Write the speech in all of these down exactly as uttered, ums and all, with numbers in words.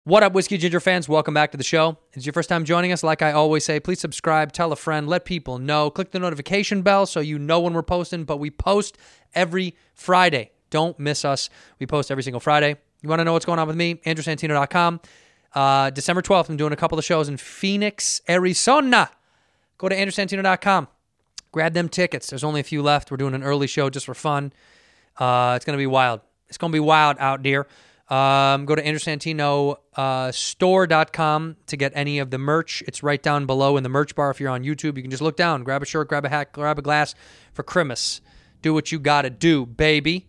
What up, Whiskey Ginger fans? Welcome back to the show. If it's your first time joining us, like I always say, please subscribe, tell a friend, let people know. Click the notification bell so you know when we're posting, but we post every Friday. Don't miss us. We post every single Friday. You want to know what's going on with me? Andrew Santino dot com. Uh, December twelfth, I'm doing a couple of shows in Phoenix, Arizona. Go to Andrew Santino dot com. Grab them tickets. There's only a few left. We're doing an early show just for fun. Uh, it's going to be wild. It's going to be wild out there. Um, go to Andrew Santino store dot com to get any of the merch. It's right down below in the merch bar. If you're on YouTube, you can just look down, grab a shirt, grab a hat, grab a glass for Christmas. Do what you got to do, baby.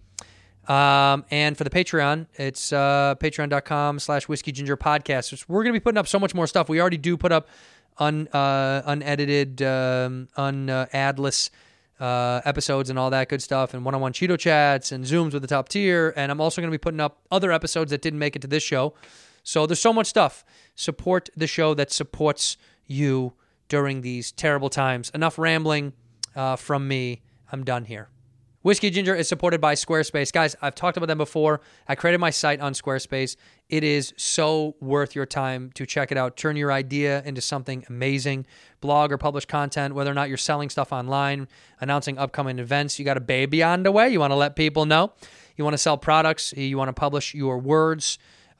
Um, and for the Patreon, it's uh, patreon dot com slash Whiskey Ginger Podcast. We're going to be putting up so much more stuff. We already do put up un, uh, unedited, um, un, uh, adless Uh, episodes and all that good stuff, and one-on-one Cheeto chats and Zooms with the top tier. And I'm also going to be putting up other episodes that didn't make it to this show. So there's so much stuff. Support the show that supports you during these terrible times. Enough rambling uh, from me. I'm done here. Whiskey Ginger is supported by Squarespace. Guys, I've talked about them before. I created my site on Squarespace. It is so worth your time to check it out. Turn your idea into something amazing. Blog or publish content, whether or not you're selling stuff online, announcing upcoming events. You got a baby on the way. You want to let people know. You want to sell products. You want to publish your words.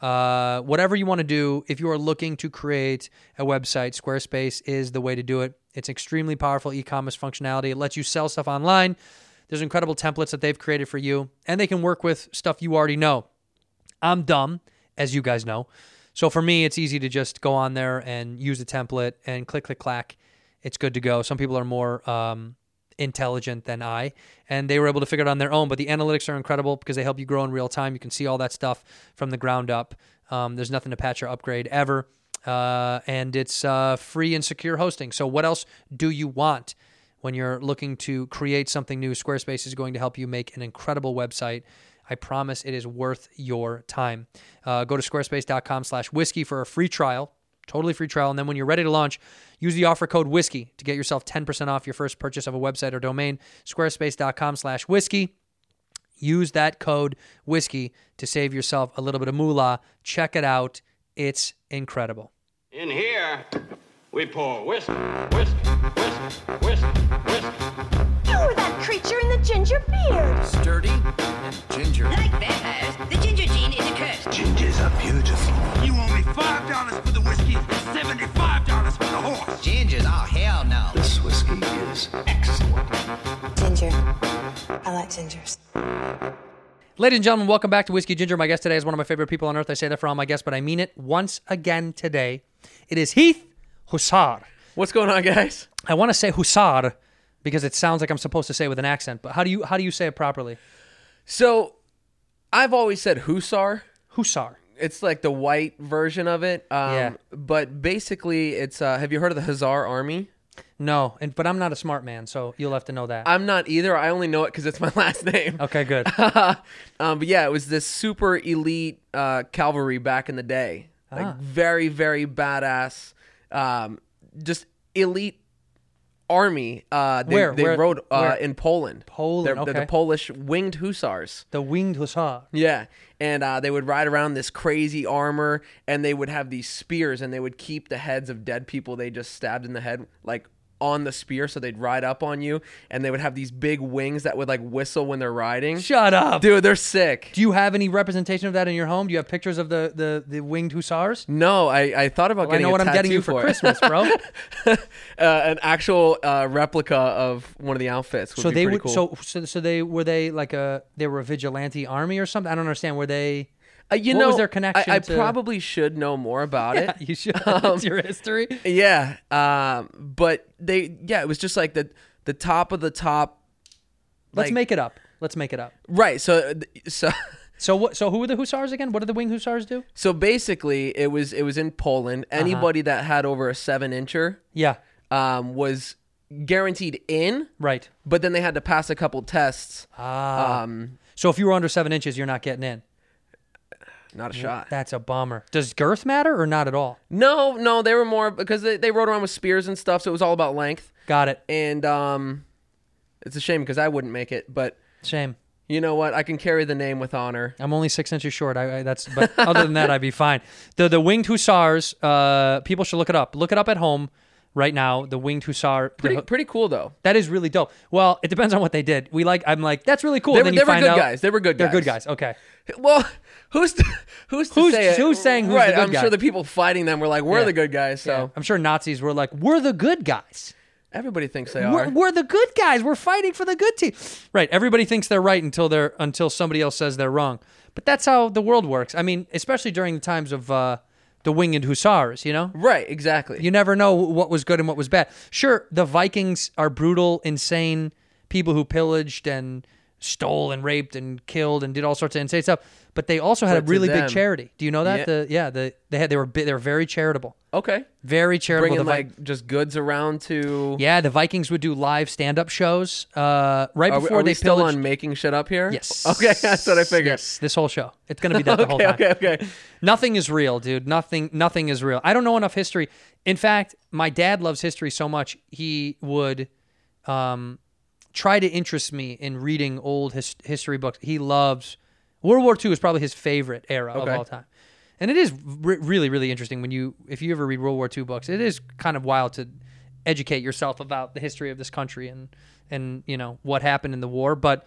Uh, whatever you want to do, if you are looking to create a website, Squarespace is the way to do it. It's extremely powerful e-commerce functionality. It lets you sell stuff online. There's incredible templates that they've created for you, and they can work with stuff you already know. I'm dumb, as you guys know. So for me, it's easy to just go on there and use a template and click, click, clack. It's good to go. Some people are more um, intelligent than I, and they were able to figure it out on their own. But the analytics are incredible because they help you grow in real time. You can see all that stuff from the ground up. Um, there's nothing to patch or upgrade ever, uh, and it's uh, free and secure hosting. So what else do you want? When you're looking to create something new, Squarespace is going to help you make an incredible website. I promise it is worth your time. Uh, go to squarespace dot com slash whiskey for a free trial, totally free trial. And then when you're ready to launch, use the offer code whiskey to get yourself ten percent off your first purchase of a website or domain. squarespace dot com slash whiskey. Use that code whiskey to save yourself a little bit of moolah. Check it out. It's incredible. In here, we pour whiskey, whiskey, whiskey, whiskey, whiskey. You were that creature in the ginger beard. Sturdy and ginger. Like vampires, the ginger gene is a curse. Gingers are beautiful. You owe me five dollars for the whiskey and seventy-five dollars for the horse. Gingers? Oh, hell no. This whiskey is excellent. Ginger. I like gingers. Ladies and gentlemen, welcome back to Whiskey Ginger. My guest today is one of my favorite people on earth. I say that for all my guests, but I mean it once again today. It is Heath Hussar. What's going on, guys? I want to say Hussar because it sounds like I'm supposed to say it with an accent, but how do you how do you say it properly? So, I've always said Hussar. Hussar. It's like the white version of it. Um, Yeah. But basically, it's. Uh, have you heard of the Hussar Army? No, and but I'm not a smart man, so you'll have to know that. I'm not either. I only know it because it's my last name. Okay, good. um, but yeah, it was this super elite uh, cavalry back in the day. Like Ah. very, very badass. Um, just elite army. Uh, they, Where? They Where- rode uh, where? in Poland. Poland, They're, they're okay. the Polish winged hussars. The winged Hussar. Yeah, and uh, they would ride around this crazy armor, and they would have these spears, and they would keep the heads of dead people they just stabbed in the head, like on the spear, so they'd ride up on you, and they would have these big wings that would like whistle when they're riding. Shut up. Dude, they're sick. Do you have any representation of that in your home? Do you have pictures of the, the, the winged Hussars? No, I, I thought about Well, I getting know a what I'm getting tattoo you for it. Christmas, bro. uh, an actual uh, replica of one of the outfits would so be they pretty would cool. so, so so they were they like a they were a vigilante army or something? I don't understand. Were they Uh, you what know, was their connection I, I to- probably should know more about Yeah, it. you should. Um, It's your history. Yeah, um, but they, yeah, it was just like the the top of the top. Let's like- make it up. Let's make it up. Right. So, so, So what? So who were the Hussars again? What did the winged Hussars do? so basically, it was it was in Poland. Uh-huh. Anybody that had over a seven incher Yeah. um, was guaranteed in, Right. but then they had to pass a couple tests. Ah. Um, So if you were under seven inches, you're not getting in. not a shot. That's a bummer. Does girth matter or not at all? No, no, they were more because they, they rode around with spears and stuff, so it was all about length. Got it. And um, it's a shame because I wouldn't make it, but Shame. You know what? I can carry the name with honor. I'm only six inches short. I, I that's but other than that, I'd be fine. The the winged hussars. Uh, people should look it up. Look it up at home right now. The winged hussar. Pretty the, pretty cool though. that is really dope. Well, it depends on what they did. We like. I'm like that's really cool. They were, then they you were find good out guys. They were good They're guys. good guys. Okay. Well, who's to, who's to Who's- say it? who's saying who's the right, good I'm guy? sure the people fighting them were like, we're Yeah. the good guys. So Yeah. I'm sure Nazis were like, we're the good guys. everybody thinks they We're, are. we're the good guys. We're fighting for the good team. Right. Everybody thinks they're right until they're until somebody else says they're wrong. But that's how the world works. I mean, especially during the times of uh, the winged hussars. You know, Right, exactly. you never know what was good and what was bad. Sure, the Vikings are brutal, insane people who pillaged and stole and raped and killed and did all sorts of insane stuff. But they also had But a to really big them- charity. Do you know that? Yeah. The yeah, the they had they were bi- they were very charitable. Okay. Very charitable. Bringing The Vi- like just goods around to. yeah, the Vikings would do live stand-up shows uh, right Are we, before are they we still pillaged. on making shit up here? Yes. Okay, that's what I figured. Yes, this whole show. It's going to be that the whole Okay, time. okay, okay. Nothing is real, dude. Nothing nothing is real. I don't know enough history. In fact, my dad loves history so much, he would um, try to interest me in reading old his, history books. He loves World War Two is probably his favorite era Okay. of all time. And it is re- really, really interesting when you, if you ever read World War Two books, it is kind of wild to educate yourself about the history of this country and, and you know, what happened in the war. But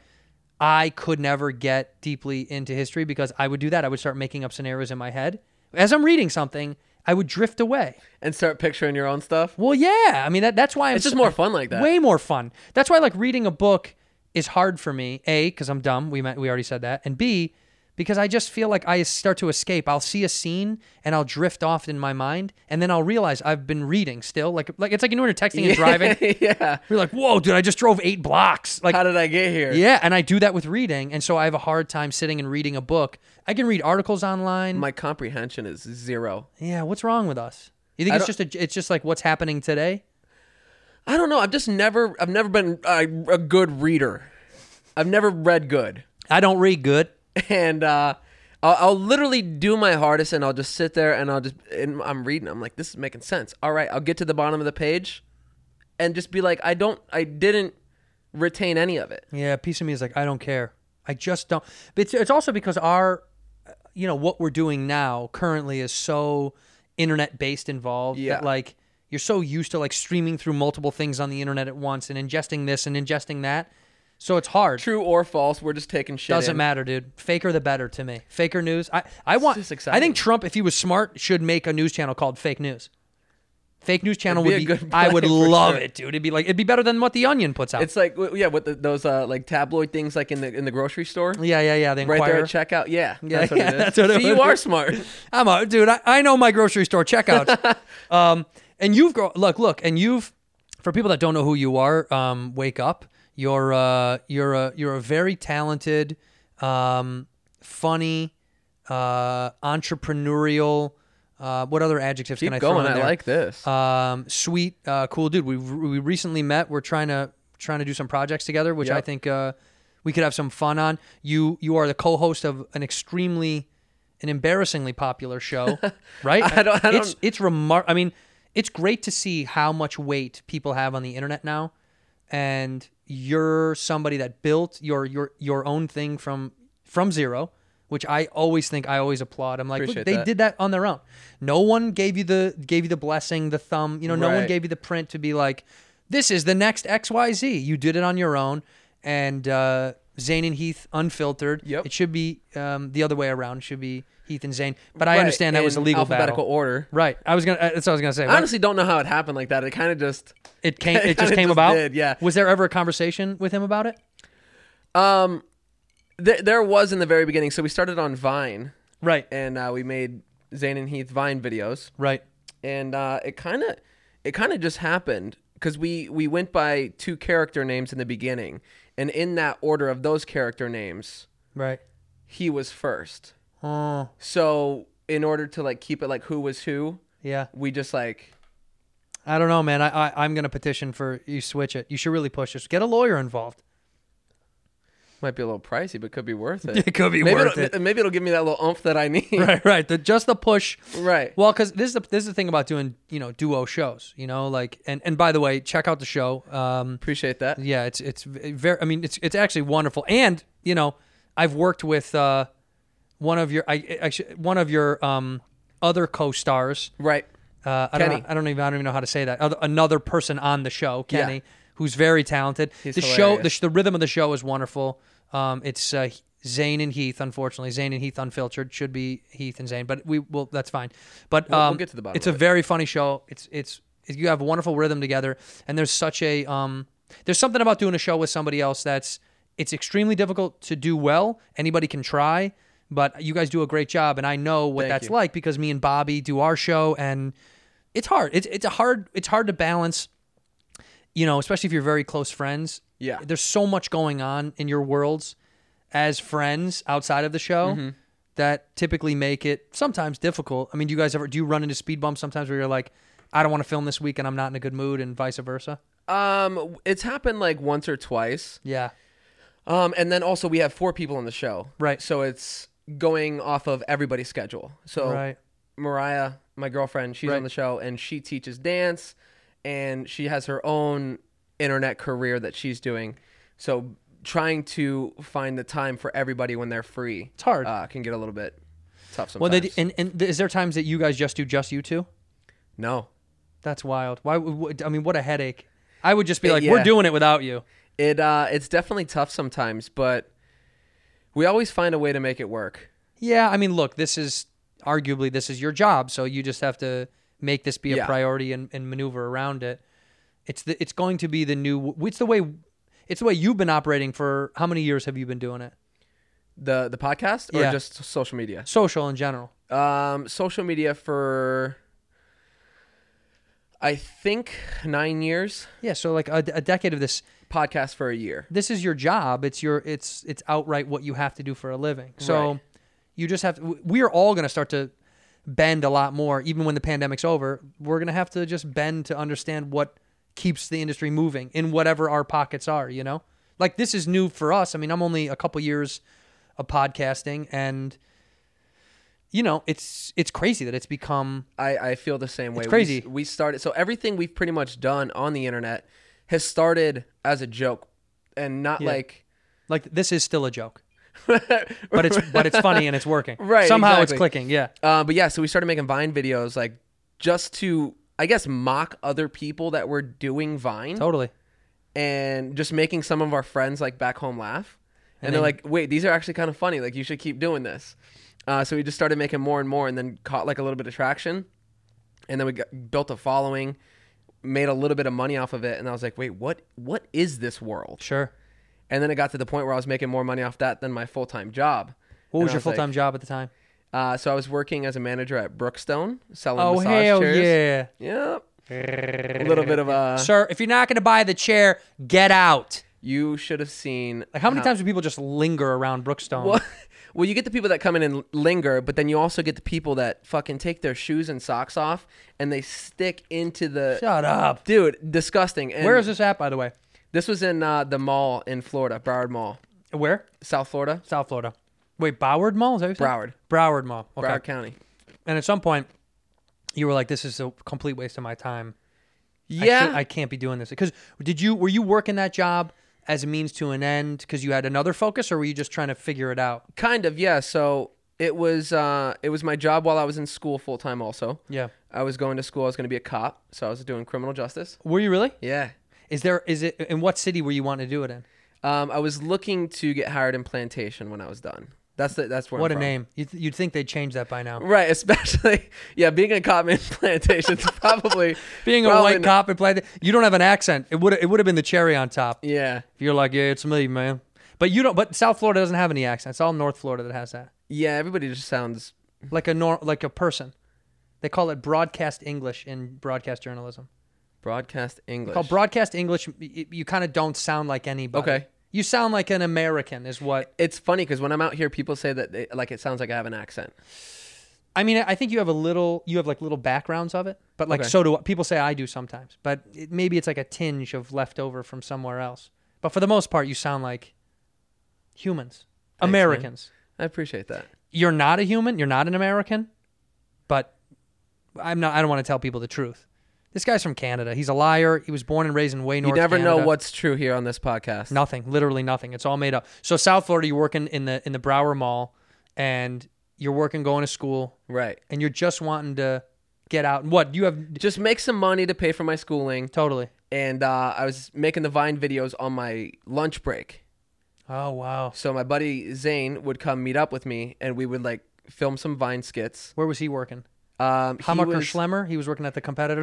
I could never get deeply into history because I would do that. I would start making up scenarios in my head. As I'm reading something, I would drift away. And start picturing your own stuff. Well, yeah. I mean, that, that's why I'm It's just so- more fun like that. Way more fun. That's why, like, reading a book is hard for me. A, because I'm dumb. We met, we already said that. And B, because I just feel like I start to escape. I'll see a scene and I'll drift off in my mind, and then I'll realize I've been reading still. Like, like it's like you know when you're texting and driving. yeah. You're like, whoa, dude, I just drove eight blocks. Like, How did I get here? yeah, and I do that with reading, and so I have a hard time sitting and reading a book. I can read articles online. My comprehension is zero. yeah, what's wrong with us? You think I it's just a, it's just like what's happening today? I don't know. I've just never. I've never been a, a good reader. I've never read good, I don't read good. and uh, I'll, I'll literally do my hardest, and I'll just sit there and I'll just. And I'm reading. I'm like, this is making sense. All right, I'll get to the bottom of the page, and just be like, I don't. I didn't retain any of it. Yeah, a piece of me is like, I don't care. I just don't. But it's, it's also because our, you know, what we're doing now currently is so internet based involved Yeah. that like you're so used to like streaming through multiple things on the internet at once and ingesting this and ingesting that. So it's hard. True or false, we're just taking shit. Doesn't in. matter, dude. Faker the better to me. Faker news. I, I want. just I exciting. think Trump, if he was smart, should make a news channel called Fake News. Fake news channel It'd would be be. a good I would play for love sure. it, dude. It'd be like it'd be better than what the Onion puts out. It's like w- yeah, with the, those uh, like tabloid things like in the in the grocery store. yeah, yeah, yeah. The Right Inquirer. there at checkout. Yeah, Yeah, that's what yeah, it is. that's what it See, you would are be. smart. I'm a dude. I, I know my grocery store checkouts. um, and you've grown. Look, look, and you've. For people that don't know who you are, um, wake up. You're uh, you're a you're a very talented, um, funny, uh, entrepreneurial. Uh, what other adjectives Keep can I throw going. in I there? like this. Um, sweet, uh, cool dude. We we recently met. We're trying to trying to do some projects together, which I Yep. think uh, we could have some fun on. You you are the co-host of an extremely, an embarrassingly popular show, right? I don't- I it's don't- it's remar- I mean, it's great to see how much weight people have on the internet now, and you're somebody that built your your your own thing from from zero. Which I always think I always applaud. I'm like, look, Appreciate they that. did that on their own. No one gave you the gave you the blessing, the thumb. You know, no one Right. gave you the print to be like, this is the next X Y Z. You did it on your own. And uh, Zane and Heath unfiltered. Yep. It should be um, the other way around. It should be Heath and Zane. But I Right, understand that was a in legal alphabetical battle. order. Right. I was gonna. uh, That's what I was gonna say. I What- honestly don't know how it happened like that. It kind of just. it came. It it just kinda came just about. did, yeah. Was there ever a conversation with him about it? Um, th- there was in the very beginning. So we started on Vine, Right. and uh, we made Zane and Heath Vine videos, Right. and uh, it kind of, it kind of just happened because we we went by two character names in the beginning, and in that order of those character names, Right. he was first. Oh. So in order to like keep it like who was who, Yeah. we just like. I don't know, man. I, I I'm gonna petition for you switch it. You should really push this. Get a lawyer involved. Might be a little pricey, but could be worth it. It could be maybe worth it'll, it. Maybe it'll give me that little oomph that I need. Right, right. The, just the push. Right. Well, because this is the this is the thing about doing you know duo shows. You know, like and and by the way, check out the show. Um, Appreciate that. yeah, it's it's very. I mean, it's it's actually wonderful. And you know, I've worked with uh, one of your I actually one of your um, other co-stars. Right. Uh, I Kenny. don't. I don't even. I don't even know how to say that. Other, another person on the show, Kenny, Yeah. who's very talented. He's the show, the, hilarious. sh- the rhythm of the show is wonderful. Um, it's uh, Zane and Heath. Unfortunately, Zane and Heath unfiltered should be Heath and Zane, but we will. That's fine. But We'll- we'll um, get to the bottom It's of a it. very funny show. It's it's you have a wonderful rhythm together, and there's such a um, there's something about doing a show with somebody else that's it's extremely difficult to do well. Anybody can try, but you guys do a great job, and I know what Thank that's you. like because me and Bobby do our show, and it's hard. It's it's a hard it's hard to balance, you know, especially if you're very close friends. Yeah. There's so much going on in your worlds as friends outside of the show Mm-hmm. that typically make it sometimes difficult. I mean, do you guys ever do you run into speed bumps sometimes where you're like, I don't want to film this week and I'm not in a good mood, and vice versa? Um, it's happened like once or twice. Yeah. Um, and then also we have four people on the show. Right. So it's going off of everybody's schedule. So Right. Mariah, my girlfriend, she's Right. on the show and she teaches dance and she has her own internet career that she's doing. So trying to find the time for everybody when they're free. It's hard. Uh, can get a little bit tough Well, sometimes. they, and and is there times that you guys just do just you two? no. That's wild. Why? would- I mean, what a headache. I would just be It- like, we're yeah. doing it without you. It uh, it's definitely tough sometimes, but we always find a way to make it work. Yeah, I mean, look, this is arguably this is your job, so you just have to make this be a Yeah. priority and, and maneuver around it. It's the it's going to be the new. It's the way. It's the way you've been operating for how many years have you been doing it? The the podcast or Yeah. just social media? Social in general. Um, social media for I think nine years. Yeah, so like a, a decade of this. Podcast for a year. This is your job. It's your. It's it's outright what you have to do for a living. So Right. you just have to. We are all going to start to bend a lot more, even when the pandemic's over. We're going to have to just bend to understand what keeps the industry moving in whatever our pockets are. You know, like this is new for us. I mean, I'm only a couple years of podcasting, and you know, it's it's crazy that it's become. I, I feel the same way. It's crazy. We, we started so everything we've pretty much done on the internet has started as a joke, and not Yeah. like Like this is still a joke, but it's but it's funny and it's working. Right, Somehow it's exactly. clicking. Yeah. Uh, but yeah, so we started making Vine videos, like just to, I guess, mock other people that were doing Vine, Totally. and just making some of our friends like back home laugh. And, And they're then- like, "Wait, these are actually kind of funny. Like, you should keep doing this." Uh, so we just started making more and more, and then caught like a little bit of traction, and then we got, built a following, made a little bit of money off of it, and I was like, "Wait, what? What is this world?" Sure. And then it got to the point where I was making more money off that than my full time job. What And was I your full time like- job at the time? Uh, so I was working as a manager at Brookstone, selling Oh massage hell chairs. yeah, Yep. A little bit of a. sir! If you're not going to buy the chair, get out. You should have seen. Like how many times do people just linger around Brookstone? Well, well, you get the people that come in and linger, but then you also get the people that fucking take their shoes and socks off and they stick into the. Shut up. Dude, disgusting. And Where is this at, by the way? This was in uh, the mall in Florida, Broward Mall, Where? South Florida, South Florida. Wait, Broward Mall? Is that what you said? Broward, Broward Mall. Okay. Broward County. And at some point, you were like, "This is a complete waste of my time. I Yeah, should- I, can't be doing this." Because did you were you working that job as a means to an end because you had another focus, or were you just trying to figure it out? kind of. Yeah, so it was uh, it was my job while I was in school full time. Also, Yeah. I was going to school. I was going to be a cop, so I was doing criminal justice. Were you really? Yeah. Is there? Is it? In what city were you wanting to do it in? Um, I was looking to get hired in Plantation when I was done. That's the, that's where. What I'm a from. name! You'd, you'd think they'd change that by now. Right, especially yeah, being a cop in Plantation's probably Being a probably white not- cop and play, you don't have an accent. It would it would have been the cherry on top. Yeah, If you're like, yeah, it's me, man. But you don't. But South Florida doesn't have any accent. It's all North Florida that has that. yeah. Everybody just sounds Like a nor, like a person. They call it broadcast English in broadcast journalism. broadcast English. Called broadcast English. You, you kind of don't sound like anybody. Okay. You sound like an American, is what. It's funny because when I'm out here, people say that they, like it sounds like I have an accent. I mean, I think you have a little. You have like little backgrounds of it, but like Okay. so do people say I do sometimes. But it, maybe it's like a tinge of leftover from somewhere else. But for the most part, you sound like Thanks, Humans. man. Americans. I appreciate that. You're not a human. You're not an American. But I'm not. I don't want to tell people the truth. This guy's from Canada. He's a liar. He was born and raised in way You north never Canada. know what's true here on this podcast. Nothing. Literally nothing. It's all made up. So South Florida, you're working in the in the Broward Mall, and you're working going to school, Right. and you're just wanting to get out. And what you have? Just make some money to pay for my schooling. Totally. And uh, I was making the Vine videos on my lunch break. Oh wow. So my buddy Zane would come meet up with me, and we would like film some Vine skits. Where was he working? Um, he Hammacher was, Schlemmer. He was working at the competitor.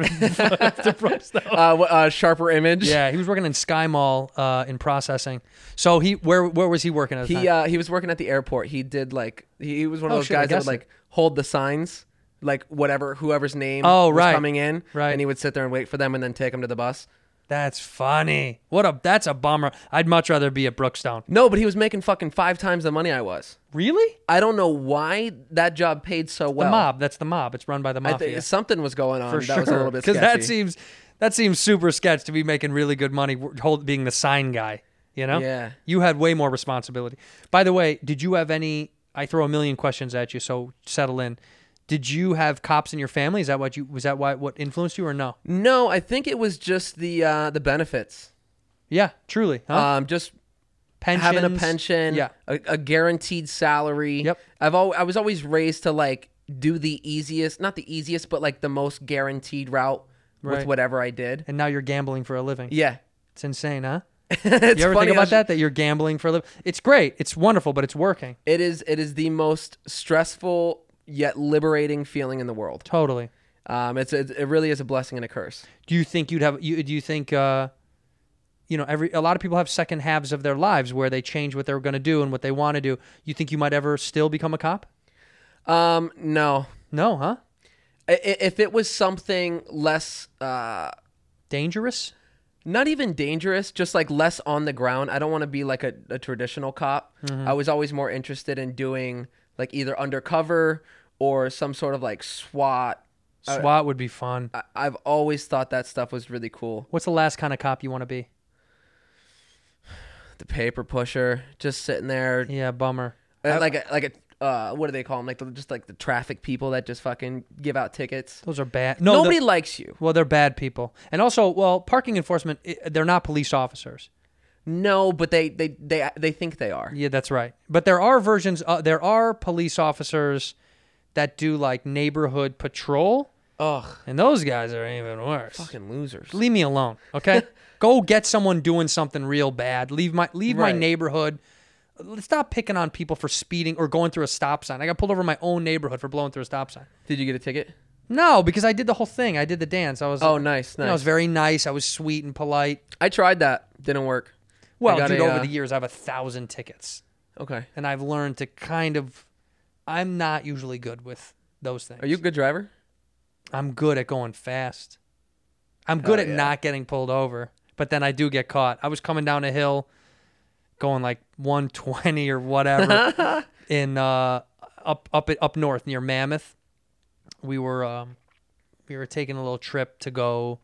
To pro stuff. uh, wh- uh, Sharper Image. Yeah, he was working in Sky Mall uh, in processing. So he where where was he working at the He time? uh, he was working at the airport. He did like he, he was one of Oh, those shit, I guys that guessed would it. like hold the signs, like whatever whoever's name Oh, was right. coming in, Right. and he would sit there and wait for them and then take them to the bus. That's funny. What a that's a bummer. I'd much rather be at Brookstone. No, but he was making fucking five times the money I was. Really? I don't know why that job paid so well. The mob. That's the mob. It's run by the I mafia. think something was going on For that sure. was a little bit Because sketchy. that seems that seems super sketch to be making really good money, hold, being the sign guy. You know? Yeah. You had way more responsibility. By the way, did you have any? I throw a million questions at you, so settle in. Did you have cops in your family? Is that what you was that why what influenced you or no? No, I think it was just the uh, the benefits. Yeah, truly. Huh? Um, just Pensions, having a pension, Yeah. a, a guaranteed salary. Yep. I've al- I was always raised to like do the easiest, not the easiest, but like the most guaranteed route Right. with whatever I did. And now you're gambling for a living. Yeah. It's insane, huh? It's You ever funny think how about sh- that? That you're gambling for a living? It's great. It's wonderful, but it's working. It is it is the most stressful yet liberating feeling in the world. Totally. Um, it's it, it really is a blessing and a curse. Do you think you'd have? You, do you think? Uh, you know, every a lot of people have second halves of their lives where they change what they're going to do and what they want to do. You think you might ever still become a cop? Um, no. No, huh? I- i- If it was something less, uh, Dangerous? not even dangerous, just like less on the ground. I don't want to be like a, a traditional cop. Mm-hmm. I was always more interested in doing like either undercover or some sort of like SWAT. SWAT would be fun. I, I've always thought that stuff was really cool. What's the last kind of cop you want to be? The paper pusher, just sitting there, Yeah, bummer. uh, like a, like a uh, what do they call them? Like the, just like the traffic people that just fucking give out tickets. Those are bad. No, Nobody the- likes you. well, they're bad people. And also, well, parking enforcement, i- they're not police officers. No, but they they they they think they are. Yeah, that's right. But there are versions. Uh, there are police officers that do like neighborhood patrol, Ugh, and those guys are even worse. fucking losers. Leave me alone, okay? Go get someone doing something real bad. Leave my leave my Right. neighborhood. Let's stop picking on people for speeding or going through a stop sign. I got pulled over in my own neighborhood for blowing through a stop sign. Did you get a ticket? No, because I did the whole thing. I did the dance. I was Oh, nice, you know, I was nice. very nice. I was sweet and polite. I tried that. Didn't work. Well, I got dude, a, over uh, the years, I have a thousand tickets, Okay. and I've learned to kind of. I'm not usually good with those things. Are you a good driver? I'm good at going fast. I'm good Hell at yeah. not getting pulled over, but then I do get caught. I was coming down a hill going like one twenty or whatever in uh up up up north near Mammoth. We were um we were taking a little trip to go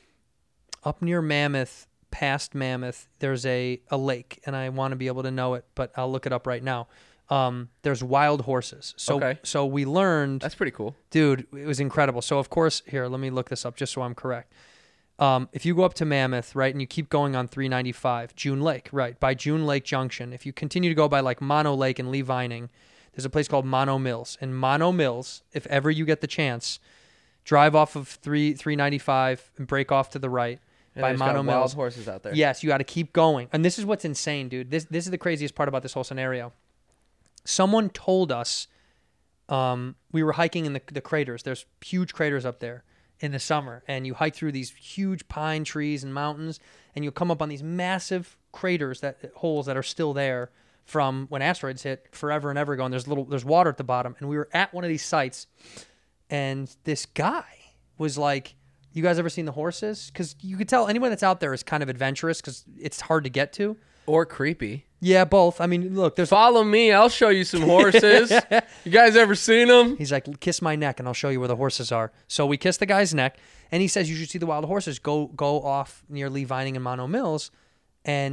up near Mammoth, past Mammoth. There's a a lake, and I want to be able to know it, but I'll look it up right now. Um there's wild horses. So Okay. so we learned That's pretty cool. Dude, it was incredible. So, of course, here, let me look this up just so I'm correct. Um, if you go up to Mammoth, right, and you keep going on three ninety-five, June Lake, right, by June Lake Junction, if you continue to go by like Mono Lake and Lee Vining, there's a place called Mono Mills. And Mono Mills, if ever you get the chance, drive off of three three ninety-five and break off to the right And by there's got Mono wild Mills. horses out there. Yes, you got to keep going. And this is what's insane, dude. This this is the craziest part about this whole scenario. Someone told us um, we were hiking in the, the craters. There's huge craters up there in the summer, and you hike through these huge pine trees and mountains, and you'll come up on these massive craters, that holes that are still there from when asteroids hit forever and ever ago. And there's little there's water at the bottom, and we were at one of these sites, and this guy was like, "You guys ever seen the horses?" Because you could tell anyone that's out there is kind of adventurous because it's hard to get to. Or creepy. Yeah, both. I mean, look, there's. Follow me. I'll show you some horses. You guys ever seen them? He's like, kiss my neck and I'll show you where the horses are. So we kiss the guy's neck, and he says, you should see the wild horses. Go go off near Lee Vining and Mono Mills, and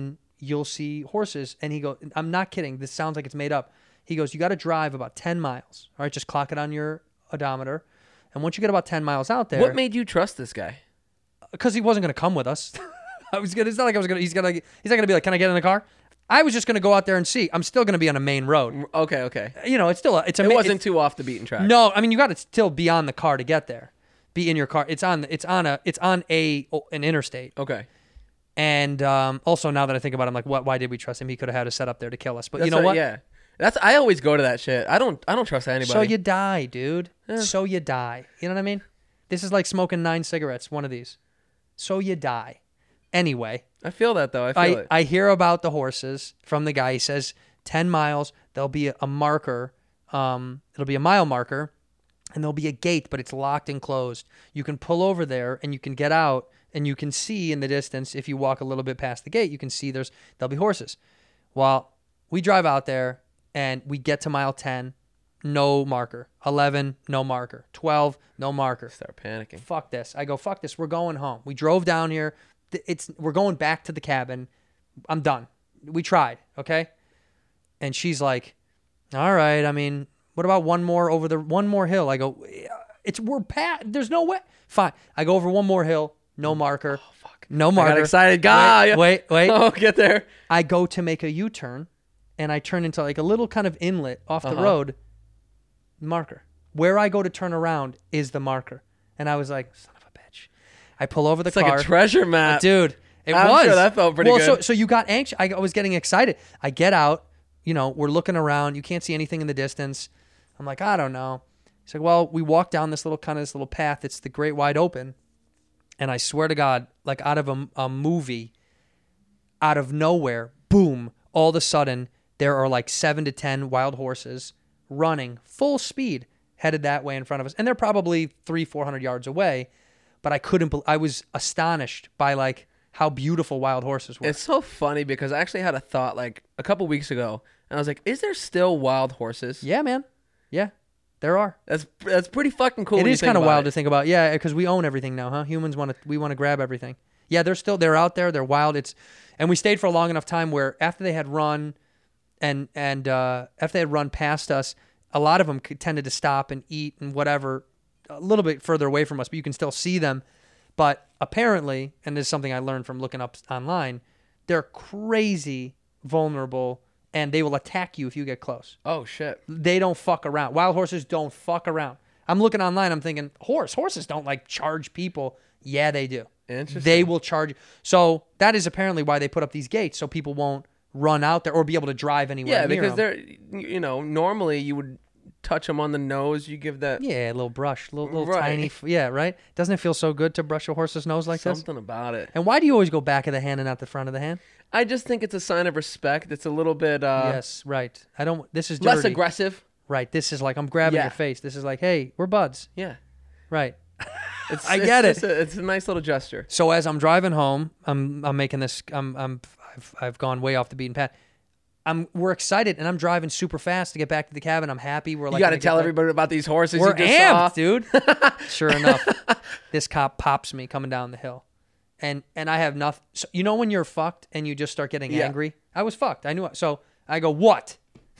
you'll see horses. And he goes, I'm not kidding. This sounds like it's made up. He goes, you got to drive about ten miles. All right, just clock it on your odometer. And once you get about ten miles out there. What made you trust this guy? Because he wasn't going to come with us. I was gonna. It's not like I was gonna. He's gonna. He's not gonna be like, "Can I get in the car?" I was just gonna go out there and see. I'm still gonna be on a main road. Okay, okay. You know, it's still. A, it's a. It ma- wasn't it's, too off the beaten track. No, I mean you got to still be on the car to get there. Be in your car. It's on. It's on a. It's on a an interstate. Okay. And um, also now that I think about it, I'm like, what? Why did we trust him? He could have had us set up there to kill us. But That's you know right, what? Yeah. That's. I always go to that shit. I don't. I don't trust anybody. So you die, dude. Yeah. So you die. You know what I mean? This is like smoking nine cigarettes. One of these. So you die. Anyway. I feel that though. I feel I, it. I hear about the horses from the guy. He says ten miles, there'll be a, a marker. Um, it'll be a mile marker, and there'll be a gate, but it's locked and closed. You can pull over there, and you can get out, and you can see in the distance, if you walk a little bit past the gate, you can see there's there'll be horses. Well, we drive out there, and we get to mile ten, no marker. eleven, no marker. twelve, no marker. Start panicking. Fuck this. I go, fuck this. We're going home. We drove down here. It's we're going back to the cabin. I'm done. We tried, okay? And she's like, all right, I mean, what about one more over the one more hill? I go, it's we're pat. There's no way. Fine. I go over one more hill, no marker. Oh, fuck. No marker. I got excited. God. Wait, wait, wait. Oh, get there. I go to make a U-turn, and I turn into like a little kind of inlet off the Uh-huh. road. Marker. Where I go to turn around is the marker. And I was like, son of a bitch. I pull over the It's car. like a treasure map. Dude, it I'm was. sure that felt pretty well, good. So, so you got anxious. I was getting excited. I get out. You know, we're looking around. You can't see anything in the distance. I'm like, I don't know. He's like, well, we walk down this little kind of this little path. It's the great wide open. And I swear to God, like out of a, a movie, out of nowhere, boom, all of a sudden, there are like seven to ten wild horses running full speed, headed that way in front of us. And they're probably three, four hundred yards away. But I couldn't, bel I was astonished by like how beautiful wild horses were. It's so funny because I actually had a thought like a couple weeks ago, and I was like, "Is there still wild horses?" Yeah, man. Yeah, there are. That's that's pretty fucking cool. It when you is think kind of about wild it. to think about. Yeah, because we own everything now, huh? Humans want to, we want to grab everything. Yeah, they're still, they're out there. They're wild. It's, and we stayed for a long enough time where after they had run, and and uh, after they had run past us, a lot of them tended to stop and eat and whatever, a little bit further away from us, but you can still see them. But apparently, and this is something I learned from looking up online, they're crazy vulnerable, and they will attack you if you get close. Oh shit! They don't fuck around. Wild horses don't fuck around. I'm looking online. I'm thinking, horse. Horses don't like charge people. Yeah, they do. Interesting. They will charge you. So that is apparently why they put up these gates, so people won't run out there or be able to drive anywhere Yeah, near because them. they're you know normally you would touch them on the nose. You give that Yeah, a little brush, little, little Right. tiny. f- Yeah, right. Doesn't it feel so good to brush a horse's nose like this? something about it. And why do you always go back of the hand and not the front of the hand? I just think it's a sign of respect. It's a little bit uh, yes, right. I don't. This is less dirty. aggressive. Right. This is like I'm grabbing Yeah. your face. This is like, hey, we're buds. Yeah, Right. it's, I it's get it. just a- it's a nice little gesture. So as I'm driving home, I'm I'm making this. I'm I'm I've I've gone way off the beaten path. I'm we're excited, and I'm driving super fast to get back to the cabin. I'm happy. We're like, You got to gonna get tell there. everybody about these horses. We're you just amped, saw. dude. Sure enough, this cop pops me coming down the hill, and and I have nothing. So, you know when you're fucked and you just start getting Yeah. angry? I was fucked. I knew it. So I go, what?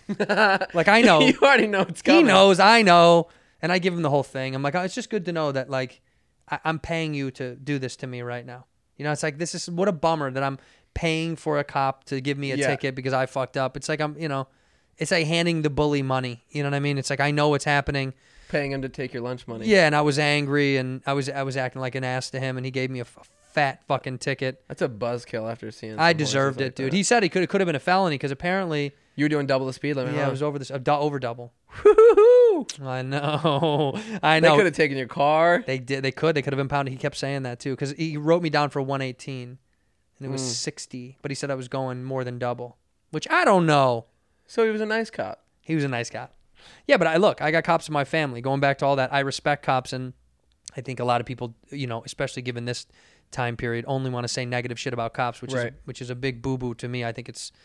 Like I know. You already know it's He coming. knows. I know. And I give him the whole thing. I'm like, oh, it's just good to know that like I- I'm paying you to do this to me right now. You know, it's like this is what a bummer that I'm paying for a cop to give me a Yeah. ticket because I fucked up. It's like I'm, you know, it's like handing the bully money. You know what I mean? It's like I know what's happening. Paying him to take your lunch money. Yeah, and I was angry and I was I was acting like an ass to him, and he gave me a f- fat fucking ticket. That's a buzzkill after seeing. I some deserved horses it, like dude. that. He said he could it could have been a felony because apparently, You were doing double the speed limit. yeah, huh? it was over this uh, du- over double. Woo-hoo-hoo. I know, I They know. could have taken your car. They did. They could. They could have impounded. He kept saying that too because he wrote me down for one eighteen, and it was Mm. sixty. But he said I was going more than double, which I don't know. So he was a nice cop. He was a nice guy. Yeah, but I look. I got cops in my family. Going back to all that, I respect cops, and I think a lot of people, you know, especially given this time period, only want to say negative shit about cops, which Right. is which is a big boo boo to me. I think it's.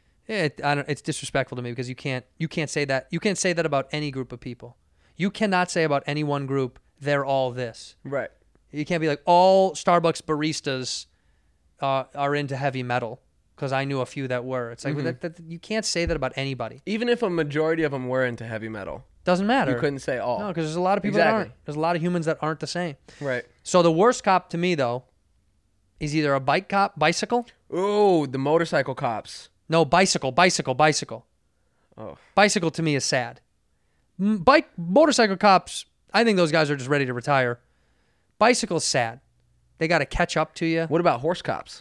It, I don't, it's disrespectful to me because you can't you can't say that you can't say that about any group of people. You cannot say about any one group they're all this. Right. You can't be like all Starbucks baristas uh, are into heavy metal. because I knew a few that were. It's like Mm-hmm. that, that, you can't say that about anybody. Even if a majority of them were into heavy metal, Doesn't matter. you couldn't say all. No, because there's a lot of people that Exactly. aren't. There's a lot of humans that aren't the same. Right. So the worst cop to me though is either a bike cop, bicycle. Oh, the motorcycle cops. No, bicycle, bicycle, bicycle. Oh. Bicycle to me is sad. M- Bike, motorcycle cops, I think those guys are just ready to retire. Bicycle's sad. They got to catch up to you. What about horse cops?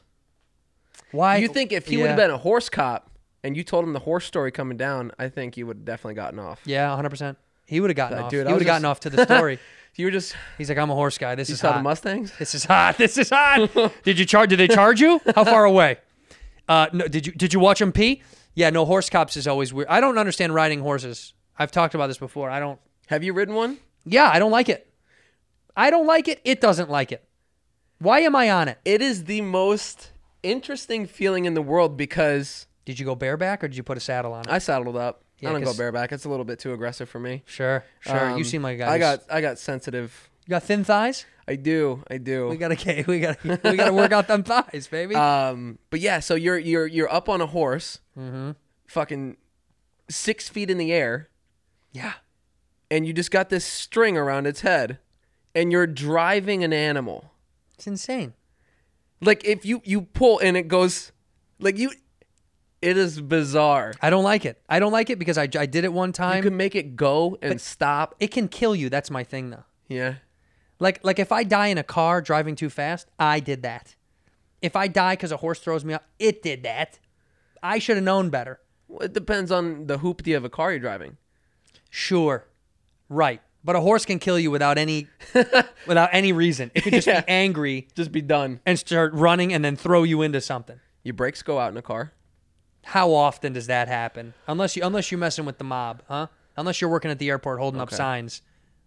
Why? You think if he yeah. would have been a horse cop and you told him the horse story coming down, I think he would have definitely gotten off. Yeah, one hundred percent. He would have gotten Uh, off. dude, I he would was have gotten just- off to the story. You were just He's like, I'm a horse guy. This you is saw hot. the Mustangs. This is hot. This is hot. Did you charge? Did they charge you? How far away? Uh, no, did you did you watch him pee? Yeah, no. Horse cops is always weird. I don't understand riding horses. I've talked about this before. I don't. Have you ridden one? Yeah, I don't like it. I don't like it. It doesn't like it. Why am I on it? It is the most interesting feeling in the world because Did you go bareback or did you put a saddle on it? I saddled up. Yeah, I don't go 'cause- bareback. It's a little bit too aggressive for me. Sure, sure. you Um, seem like a guy. I who's- got I got sensitive. You got thin thighs. I do. I do. We gotta get. We gotta. We gotta work out them thighs, baby. Um, but yeah, so you're you're you're up on a horse, Mm-hmm. fucking six feet in the air, yeah. and you just got this string around its head, and you're driving an animal. It's insane. Like if you you pull and it goes, like you, it is bizarre. I don't like it. I don't like it because I, I did it one You time. can make it go and stop. It can kill you. That's my thing, though. Yeah. Like like if I die in a car driving too fast, I did that. If I die because a horse throws me off, it did that. I should have known better. Well, it depends on the hoopty of a car you're driving. Sure, right. But a horse can kill you without any without any reason. It could just Yeah. be angry Just be done. and start running and then throw you into something. Your brakes go out in a car. How often does that happen? Unless you unless you're messing with the mob, huh? Unless you're working at the airport holding up Okay. signs,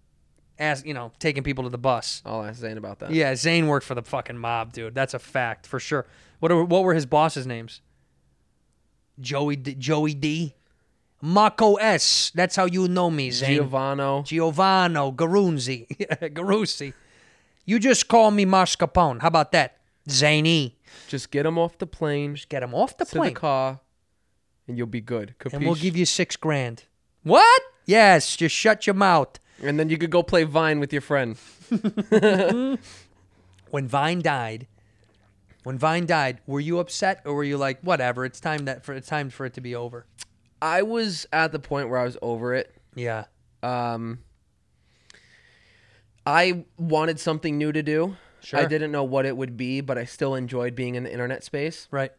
as you know, taking people to the bus. I'll ask Zane about that. Yeah, Zane worked for the fucking mob, dude. That's a fact for sure. What are, what were his bosses' names? Joey D, Joey D, Marco S. That's how you know me, Zane. Giovanno. Giovanno Garunzi, Garuzzi. You just call me Mascarpone. How about that, Zany? Just get him off the plane, Just get him off the to plane, the car, and you'll be good. and we'll Capiche? give you six grand. What? Yes, just shut your mouth. And then you could go play Vine with your friend. When Vine died, when Vine died, were you upset or were you like, whatever? It's time that for it's time for it to be over. I was at the point where I was over it. Yeah. Um, I wanted something new to do. Sure. I didn't know what it would be, but I still enjoyed being in the internet space. Right.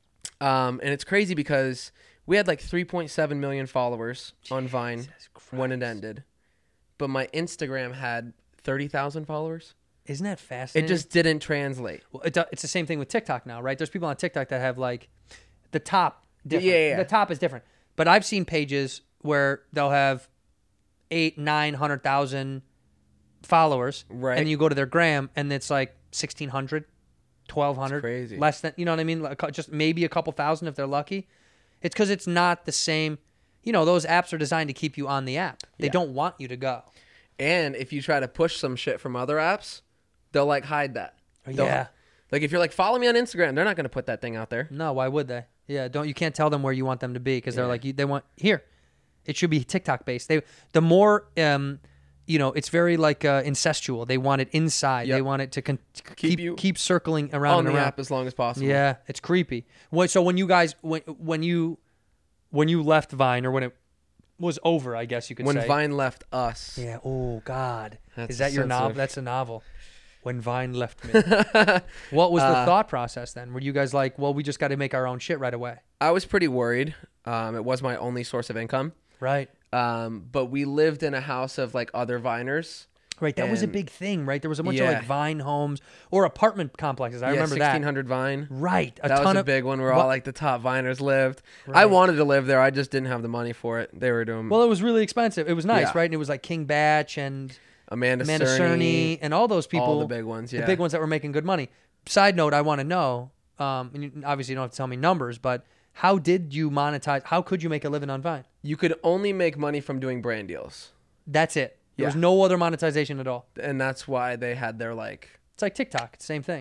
Um, and it's crazy because we had like three point seven million followers on Vine when it ended, but my Instagram had thirty thousand followers. Isn't that fascinating? It just didn't translate. Well, it, do- it's the same thing with TikTok now, right? There's people on TikTok that have like the top different. Yeah, yeah. The top is different. But I've seen pages where they'll have eight, nine hundred thousand followers, Right. and you go to their gram, and it's like sixteen hundred, twelve hundred, crazy. less than you know what I mean? Like, just maybe a couple thousand if they're lucky. It's because it's not the same. You know, those apps are designed to keep you on the app. They Yeah. don't want you to go. And if you try to push some shit from other apps, they'll like hide that. They'll- Yeah. Like if you're like, follow me on Instagram, they're not going to put that thing out there. No, why would they? Yeah, don't you can't tell them where you want them to be because they're Yeah. like you, they want here. It should be TikTok based. They the more um, you know, it's very like uh, incestual. They want it inside. They Yep. want it to con- keep you keep circling around On and the around. app as long as possible. Yeah, it's creepy. When, so when you guys when when you when you left Vine or when it was over, I guess you could When say. Vine left us. Yeah. Oh God. That's Is that your novel? sensitive. That's a novel. When Vine left me. What was the Uh, thought process then? Were you guys like, well, we just got to make our own shit right away? I was pretty worried. Um, it was my only source of income. Right. Um, but we lived in a house of like other Viners. Right, that was a And- big thing, right? There was a bunch of Yeah. like Vine homes or apartment complexes. I yeah, remember sixteen that. hundred Vine. Right, a that ton was a of big one where Well- all like the top Viners lived. I Right. wanted to live there. I just didn't have the money for it. They were doing Well, it was really expensive. It was nice, Yeah. right? And it was like King Batch and Amanda, Amanda Cerny, Cerny and all those people. all the big ones. Yeah, The big ones that were making good money. Side note, I want to know. Um, and you, obviously, you don't have to tell me numbers, but how did you monetize? How could you make a living on Vine? You could only make money from doing brand deals, That's it. There was Yeah. no other monetization at all. and that's why they had their like. It's like TikTok. It's the same thing.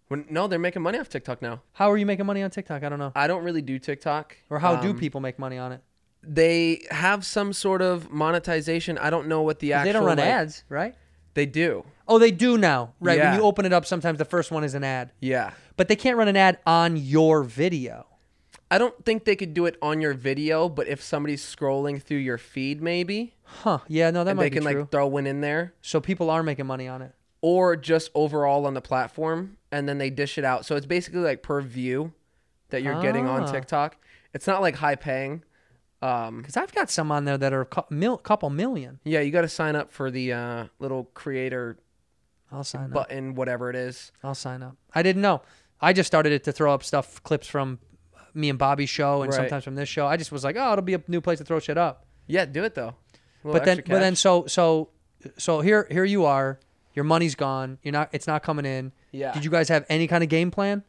When, no, they're making money off TikTok now. How are you making money on TikTok? I don't know. I don't really do TikTok. Or how do Um, people make money on it? They have some sort of monetization. I don't know what the actual. They don't run like- ads, right? They do. Oh, they do now, right? Yeah. When you open it up, sometimes the first one is an ad, Yeah. but they can't run an ad on your video. I don't think they could do it on your video, but if somebody's scrolling through your feed, maybe, Huh? Yeah, no, that and might they be can true. like throw one in there, So people are making money on it. or just overall on the platform, and then they dish it out. So it's basically like per view that you're getting on Ah. TikTok. It's not like high paying. Um, Because I've got some on there that are a cou- mil- couple million. yeah, you got to sign up for the uh, little creator I'll sign up. button, whatever it is. I'll sign up. I didn't know. I just started it to throw up stuff, clips from me and Bobby's show, and Right. sometimes from this show. I just was like, oh, it'll be a new place to throw shit up. Yeah, do it though. A little But then, extra but then, cash. so, so, so here, here you are. Your money's gone. You're not. It's not coming in. Yeah. Did you guys have any kind of game plan?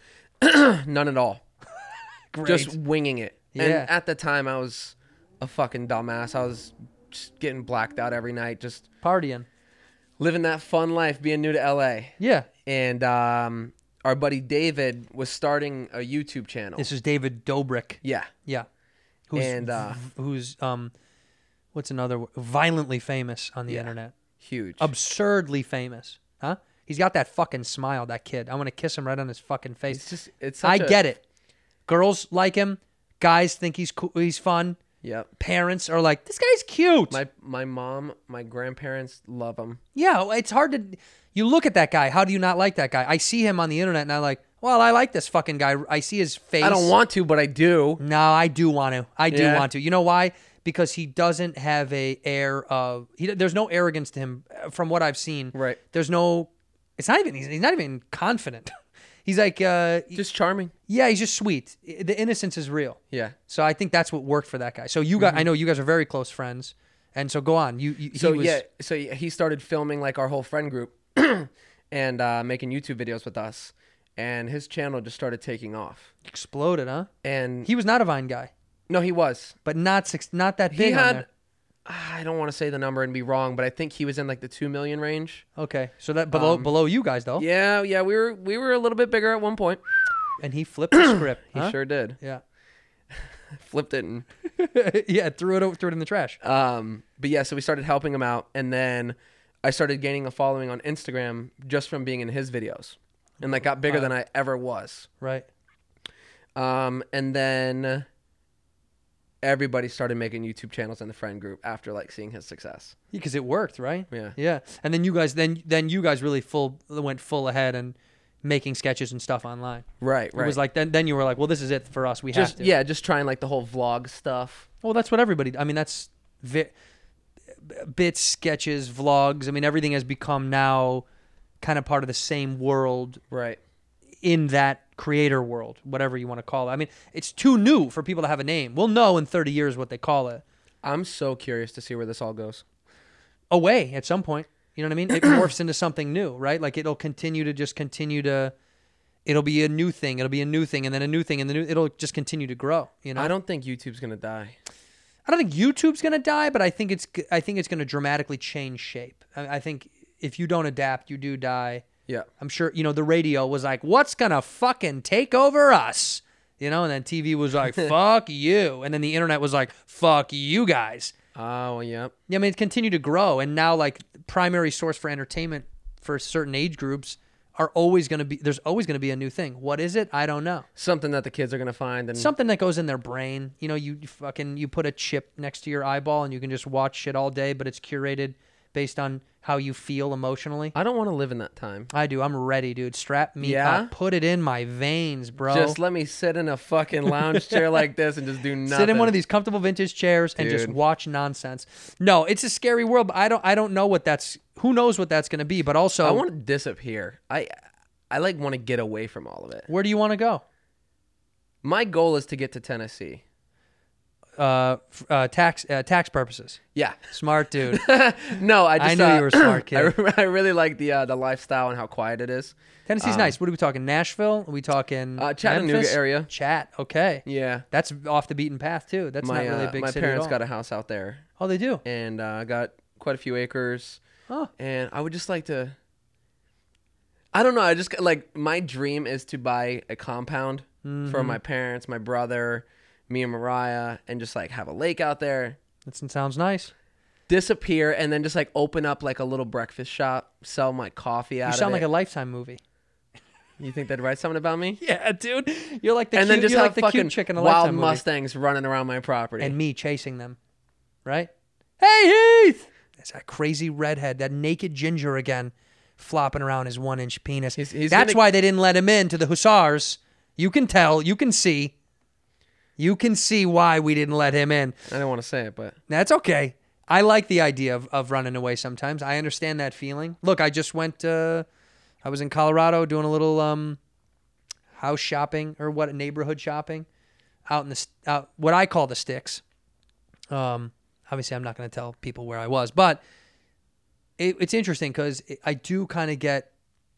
None at all. Great. Just winging it. And Yeah. at the time, I was a fucking dumbass. I was just getting blacked out every night, just Partying. living that fun life, being new to L A. Yeah. And um, our buddy David was starting a YouTube channel. This is David Dobrik. yeah. Yeah. Who's And, uh, v- who's um, what's another word? Violently famous on the Yeah. internet. Huge. Absurdly famous. Huh? He's got that fucking smile. That kid. I want to kiss him right on his fucking face. It's just, it's such I a- get it. Girls like him. Guys think he's cool. He's fun. Yep. Parents are like, this guy's cute. My my mom, my grandparents love him. Yeah, it's hard to. You look at that guy. How do you not like that guy? I see him on the internet and I'm like, well, I like this fucking guy. I see his face. I don't want to, but I do. No, I do want to. I do Yeah. want to. You know why? Because he doesn't have a air of. He, there's no arrogance to him, uh, from what I've seen. Right. There's no. It's not even. He's, he's not even confident. He's like, uh, Just charming. yeah, he's just sweet. The innocence is real. Yeah. So I think that's what worked for that guy. So you got. I know you guys are very close friends, and so go on. You. you So he was, yeah, so he started filming like our whole friend group and uh, making YouTube videos with us, and his channel just started taking off. exploded, huh? And He was not a Vine guy, no, he was. but not six, not that He big on had. there. I don't want to say the number and be wrong, but I think he was in like the two million range. Okay, so that below Um, below you guys though, Yeah, yeah, we were we were a little bit bigger at one point. and he flipped the script. He huh? sure did. Yeah, Flipped it and yeah, threw it o- threw it in the trash. Um, but yeah, so we started helping him out, and then I started gaining a following on Instagram just from being in his videos, and like got bigger Wow. than I ever was. Right. Um, and then everybody started making YouTube channels in the friend group after like seeing his success. Because it worked, right? Yeah. Yeah, and then you guys then then you guys really full went full ahead and making sketches and stuff online. Right, It right. was like then then you were like, well, this is it for us. We just have to. yeah, just trying like the whole vlog stuff. Well, that's what everybody. I mean, that's vi- bits, sketches, vlogs. I mean, everything has become now kind of part of the same world Right. in that creator world, whatever you want to call it. I mean, it's too new for people to have a name. We'll know in thirty years what they call it. I'm so curious to see where this all goes. Away at some point. You know what I mean? It morphs into something new, right? Like it'll continue to just continue to. It'll be a new thing. It'll be a new thing, and then a new thing, and then it'll just continue to grow. You know, I don't think YouTube's gonna die. I don't think YouTube's gonna die, but I think it's I think it's gonna dramatically change shape. I, I think if you don't adapt, you do die. Yeah. I'm sure you know the radio was like, "What's gonna fucking take over us?" You know, and then T V was like, "Fuck you," and then the internet was like, "Fuck you guys." Oh, yep. Yeah, I mean, it continued to grow, and now like primary source for entertainment for certain age groups are always going to be. There's always going to be a new thing. What is it? I don't know. Something that the kids are gonna find and Something that goes in their brain. You know, you you fucking you put a chip next to your eyeball, and you can just watch shit all day, but it's curated based on how you feel emotionally. I don't want to live in that time. I do. I'm ready, dude. Strap me Yeah? up. Put it in my veins, bro. Just let me sit in a fucking lounge chair like this and just do nothing. Sit in one of these comfortable vintage chairs and just Dude. watch nonsense. No, it's a scary world. But I don't. I don't know what that's. Who knows what that's going to be? But also, I want to disappear. I, I like want to get away from all of it. where do you want to go? My goal is to get to Tennessee. Uh, f- uh, tax uh, tax purposes. Yeah. Smart dude. No, I just I knew uh, you were a smart kid. I, re- I really like the uh, the lifestyle and how quiet it is. Tennessee's Um, nice. What are we talking? Nashville? Are we talking Uh, Chattanooga Memphis? area. Chat. Okay. Yeah. That's off the beaten path too. That's my not really a uh, big my city parents at all. got a house out there, Oh, they do. and uh, got quite a few acres. Oh. And I would just like to. I don't know. I just like my dream is to buy a compound Mm-hmm. for my parents, my brother, me and Mariah, and just like have a lake out there. That sounds nice. Disappear and then just like open up like a little breakfast shop, sell my coffee out You of sound it. like a Lifetime movie. You think they'd write something about me? Yeah, dude. You're like the And cute, then just you're have like the fucking cute chick in a wild Lifetime movie. Mustangs running around my property. And me chasing them, right? Hey, Heath! That's that crazy redhead, that naked ginger again, flopping around his one-inch penis. He's- he's That's gonna- why they didn't let him in to the Hussars. You can tell. You can see. You can see why we didn't let him in. I don't want to say it, but That's okay. I like the idea of, of running away sometimes. I understand that feeling. Look, I just went, uh, I was in Colorado doing a little um, house shopping or what, neighborhood shopping out in the, st- out what I call the sticks. Um, obviously, I'm not going to tell people where I was, but it, it's interesting because I do kind of get,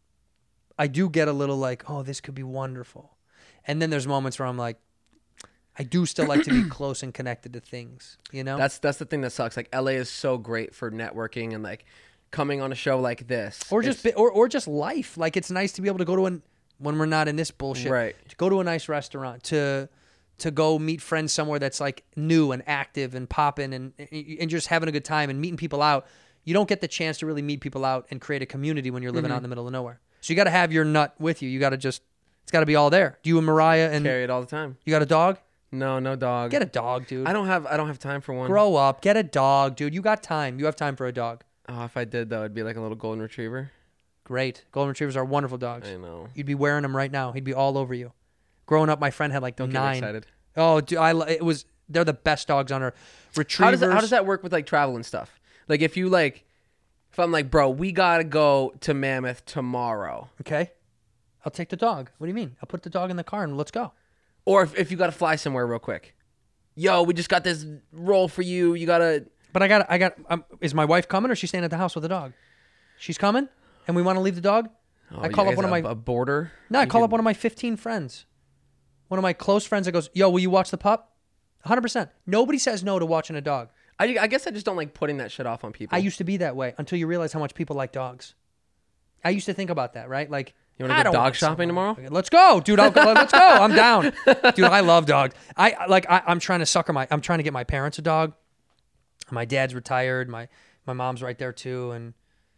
I do get a little like, oh, this could be wonderful. And then there's moments where I'm like, I do still like to be close and connected to things, you know? that's that's the thing that sucks. Like L A is so great for networking and like coming on a show like this, or just It's- bi- or or just life. Like it's nice to be able to go to an when we're not in this bullshit. Right. To go to a nice restaurant, to to go meet friends somewhere that's like new and active and popping and and just having a good time and meeting people out. You don't get the chance to really meet people out and create a community when you're living out in the middle of nowhere. So you got to have your nut with you. You got to just it's got to be all there. Do you and Mariah and carry it all the time. you got a dog? No, no dog. Get a dog, dude. I don't have I don't have time for one. Grow up. Get a dog, dude. You got time. You have time for a dog. Oh, if I did though, it'd be like a little golden retriever. Great. Golden retrievers are wonderful dogs. I know. You'd be wearing them right now. He'd be all over you. Growing up, my friend had like Don't get me nine. excited. Oh, dude, I lo- it was they're the best dogs on earth. Retrievers. How does that, how does that work with like travel and stuff? Like if you like, if I'm like, bro, we gotta go to Mammoth tomorrow, Okay, I'll take the dog. What do you mean? I'll put the dog in the car and let's go. or if, if you gotta fly somewhere real quick, yo, we just got this roll for you. You gotta. But I got I got. Um, is my wife coming or is she staying at the house with the dog? She's coming, and we want to leave the dog. Oh, I call you up one of guys my a, a border. no. I You call could- up one of my fifteen friends. One of my close friends that goes, "Yo, will you watch the pup?" one hundred percent. Nobody says no to watching a dog. I, I guess I just don't like putting that shit off on people. I used to be that way until you realize how much people like dogs. I used to think about that, right? Like, You wanna I go don't dog want shopping someone- tomorrow? Let's go, dude. I'll go, let's go. I'm down, dude. I love dogs. I like. I, I'm trying to sucker my. I'm trying to get my parents a dog. My dad's retired. My my mom's right there too, and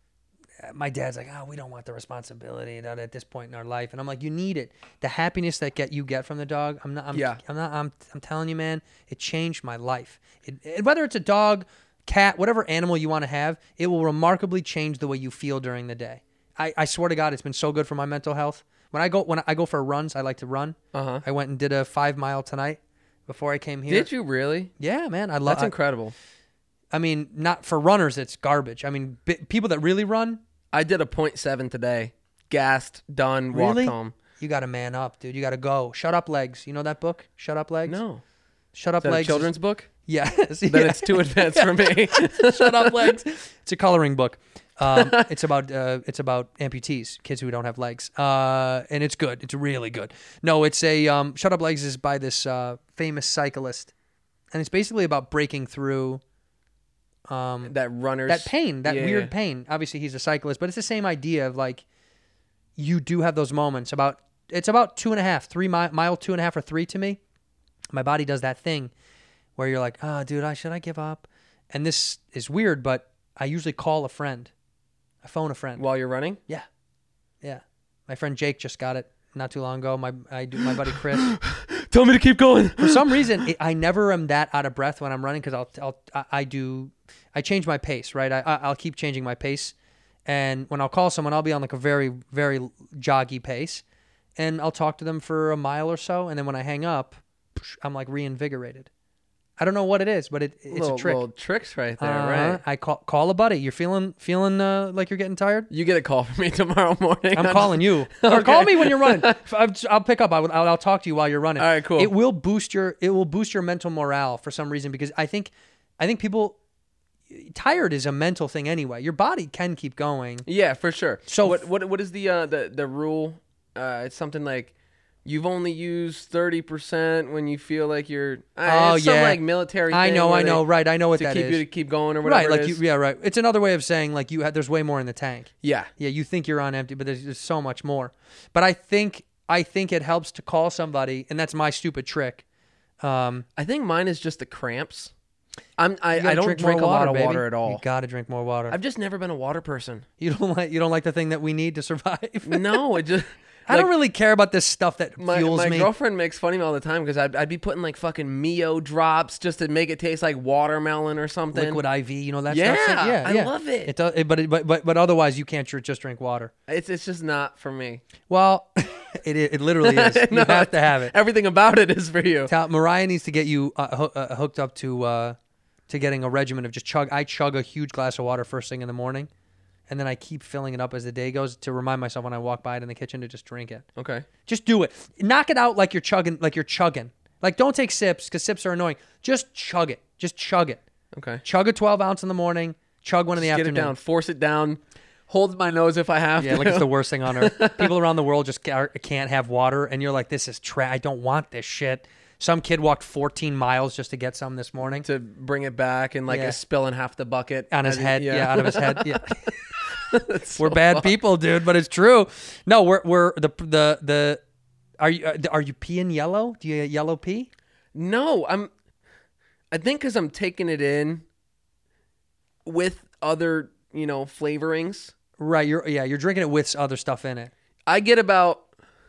my dad's like, oh, we don't want the responsibility not at this point in our life. And I'm like, you need it. The happiness that get you get from the dog. I'm not. I'm, Yeah. I'm not. I'm. I'm telling you, man. It changed my life. It, it, whether it's a dog, cat, whatever animal you want to have, it will remarkably change the way you feel during the day. I, I swear to God, it's been so good for my mental health. When I go when I go for runs, I like to run. Uh-huh. I went and did a five mile tonight before I came here. Did you really? Yeah, man. I love. That's incredible. I mean, not for runners, it's garbage. I mean, bi- people that really run, I did a point seven today. Gassed, done, really, walked home. you got to man up, dude. You got to go. Shut Up Legs. You know that book? Shut Up Legs. No. Shut Up Is that a Legs. children's book? Yes. Then yeah. it's too advanced for me. Shut Up Legs. It's a coloring book. Um, it's about uh, it's about amputees, kids who don't have legs, uh, and it's good. It's really good. No, it's a um, Shut Up Legs is by this uh, famous cyclist, and it's basically about breaking through um, that runners. that pain, that Yeah. weird pain. Obviously, he's a cyclist, but it's the same idea of like you do have those moments. About it's about two and a half, three mile, mile two and a half or three to me. My body does that thing where you're like, oh, dude, I should I give up? And this is weird, but I usually call a friend. I phone a friend. While you're running? Yeah, yeah. My friend Jake just got it not too long ago. My I do my buddy Chris. Tell me to keep going. For some reason, it, I never am that out of breath when I'm running because I'll I'll I, I do I change my pace, right? I I- I'll keep changing my pace, and when I'll call someone, I'll be on like a very very joggy pace, and I'll talk to them for a mile or so, and then when I hang up, I'm like reinvigorated. I don't know what it is, but it, it's little, a trick. Little tricks right there, Uh-huh. right? I call call a buddy. You're feeling feeling uh, like you're getting tired. You get a call from me tomorrow morning. I'm I'll calling just- you. Or Okay. call me when you're running. I'll, I'll pick up. I'll, I'll talk to you while you're running. All right, cool. It will boost your it will boost your mental morale for some reason because I think I think people tired is a mental thing anyway. Your body can keep going. Yeah, for sure. So what f- what what is the uh, the the rule? Uh, it's something like You've only used thirty percent when you feel like you're. Oh, it's some, yeah. like military. I thing know, where I know, they- right? I know what to that keep is. you to keep going or whatever. Right, like it you, is. yeah, right. It's another way of saying like you had. There's way more in the tank. Yeah. Yeah, you think you're on empty, but there's just so much more. But I think I think it helps to call somebody, and that's my stupid trick. Um, I think mine is just the cramps. I'm. I, you gotta I don't more drink, a water, lot of baby. water at all. You gotta drink more water. I've just never been a water person. You don't like you don't like the thing that we need to survive. No, it just. I like, don't really care about this stuff that My, fuels my me. girlfriend makes fun of me all the time because I'd, I'd be putting like fucking Mio drops just to make it taste like watermelon or something. Liquid I V, you know that Yeah, stuff. Yeah, I yeah. love it. It does, it, but, it, but but but otherwise, you can't tr- just drink water. It's it's just not for me. Well, it it, it literally is. You No, have to have it. Everything about it is for you. Tell, Mariah needs to get you uh, ho- uh, hooked up to uh, to getting a regimen of just chug. I chug a huge glass of water first thing in the morning, and then I keep filling it up as the day goes to remind myself when I walk by it in the kitchen to just drink it. Okay. Just do it. Knock it out like you're chugging. Like you're chugging. Like don't take sips because sips are annoying. Just chug it. Just chug it. Okay. Chug a twelve ounce in the morning. Chug one in the Just get afternoon. it down. Force it down. Hold my nose if I have Yeah, to. like it's the worst thing on earth. People around the world just ca- can't have water, and you're like, "This is trash. I don't want this shit." Some kid walked fourteen miles just to get some this morning to bring it back and like Yeah. a spill in half the bucket on his As it- head. Yeah. out of his head. Yeah, That's we're so bad fucked. people, dude. But it's true. No, we're we're the the the. Are you uh, are you peeing yellow? Do you yellow pee? No, I'm. I think because I'm taking it in with other, you know, flavorings. Right. You're yeah. You're drinking it with other stuff in it. I get about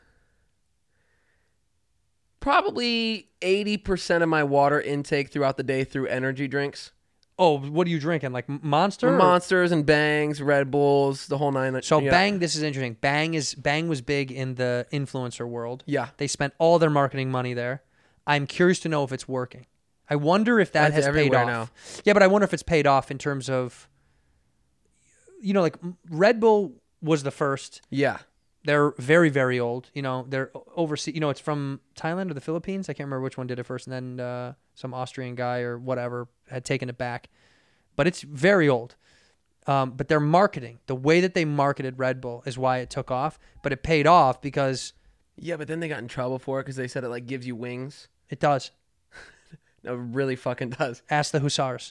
probably eighty percent of my water intake throughout the day through energy drinks. Oh, what are you drinking? Like Monster? or- Monsters and Bangs, Red Bulls, the whole nine. So yeah. Bang, this is interesting. Bang is Bang was big in the influencer world. Yeah. They spent all their marketing money there. I'm curious to know if it's working. I wonder if that That's has paid everywhere off. now. Yeah, but I wonder if it's paid off in terms of, you know, like Red Bull was the first. Yeah. They're very, very old. You know, they're overseas. You know, it's from Thailand or the Philippines. I can't remember which one did it first. And then uh, some Austrian guy or whatever had taken it back. But it's very old. Um, but their marketing, the way that they marketed Red Bull is why it took off. But it paid off because Yeah, but then they got in trouble for it because they said it like gives you wings. it does. No, it really fucking does. Ask the Hussars.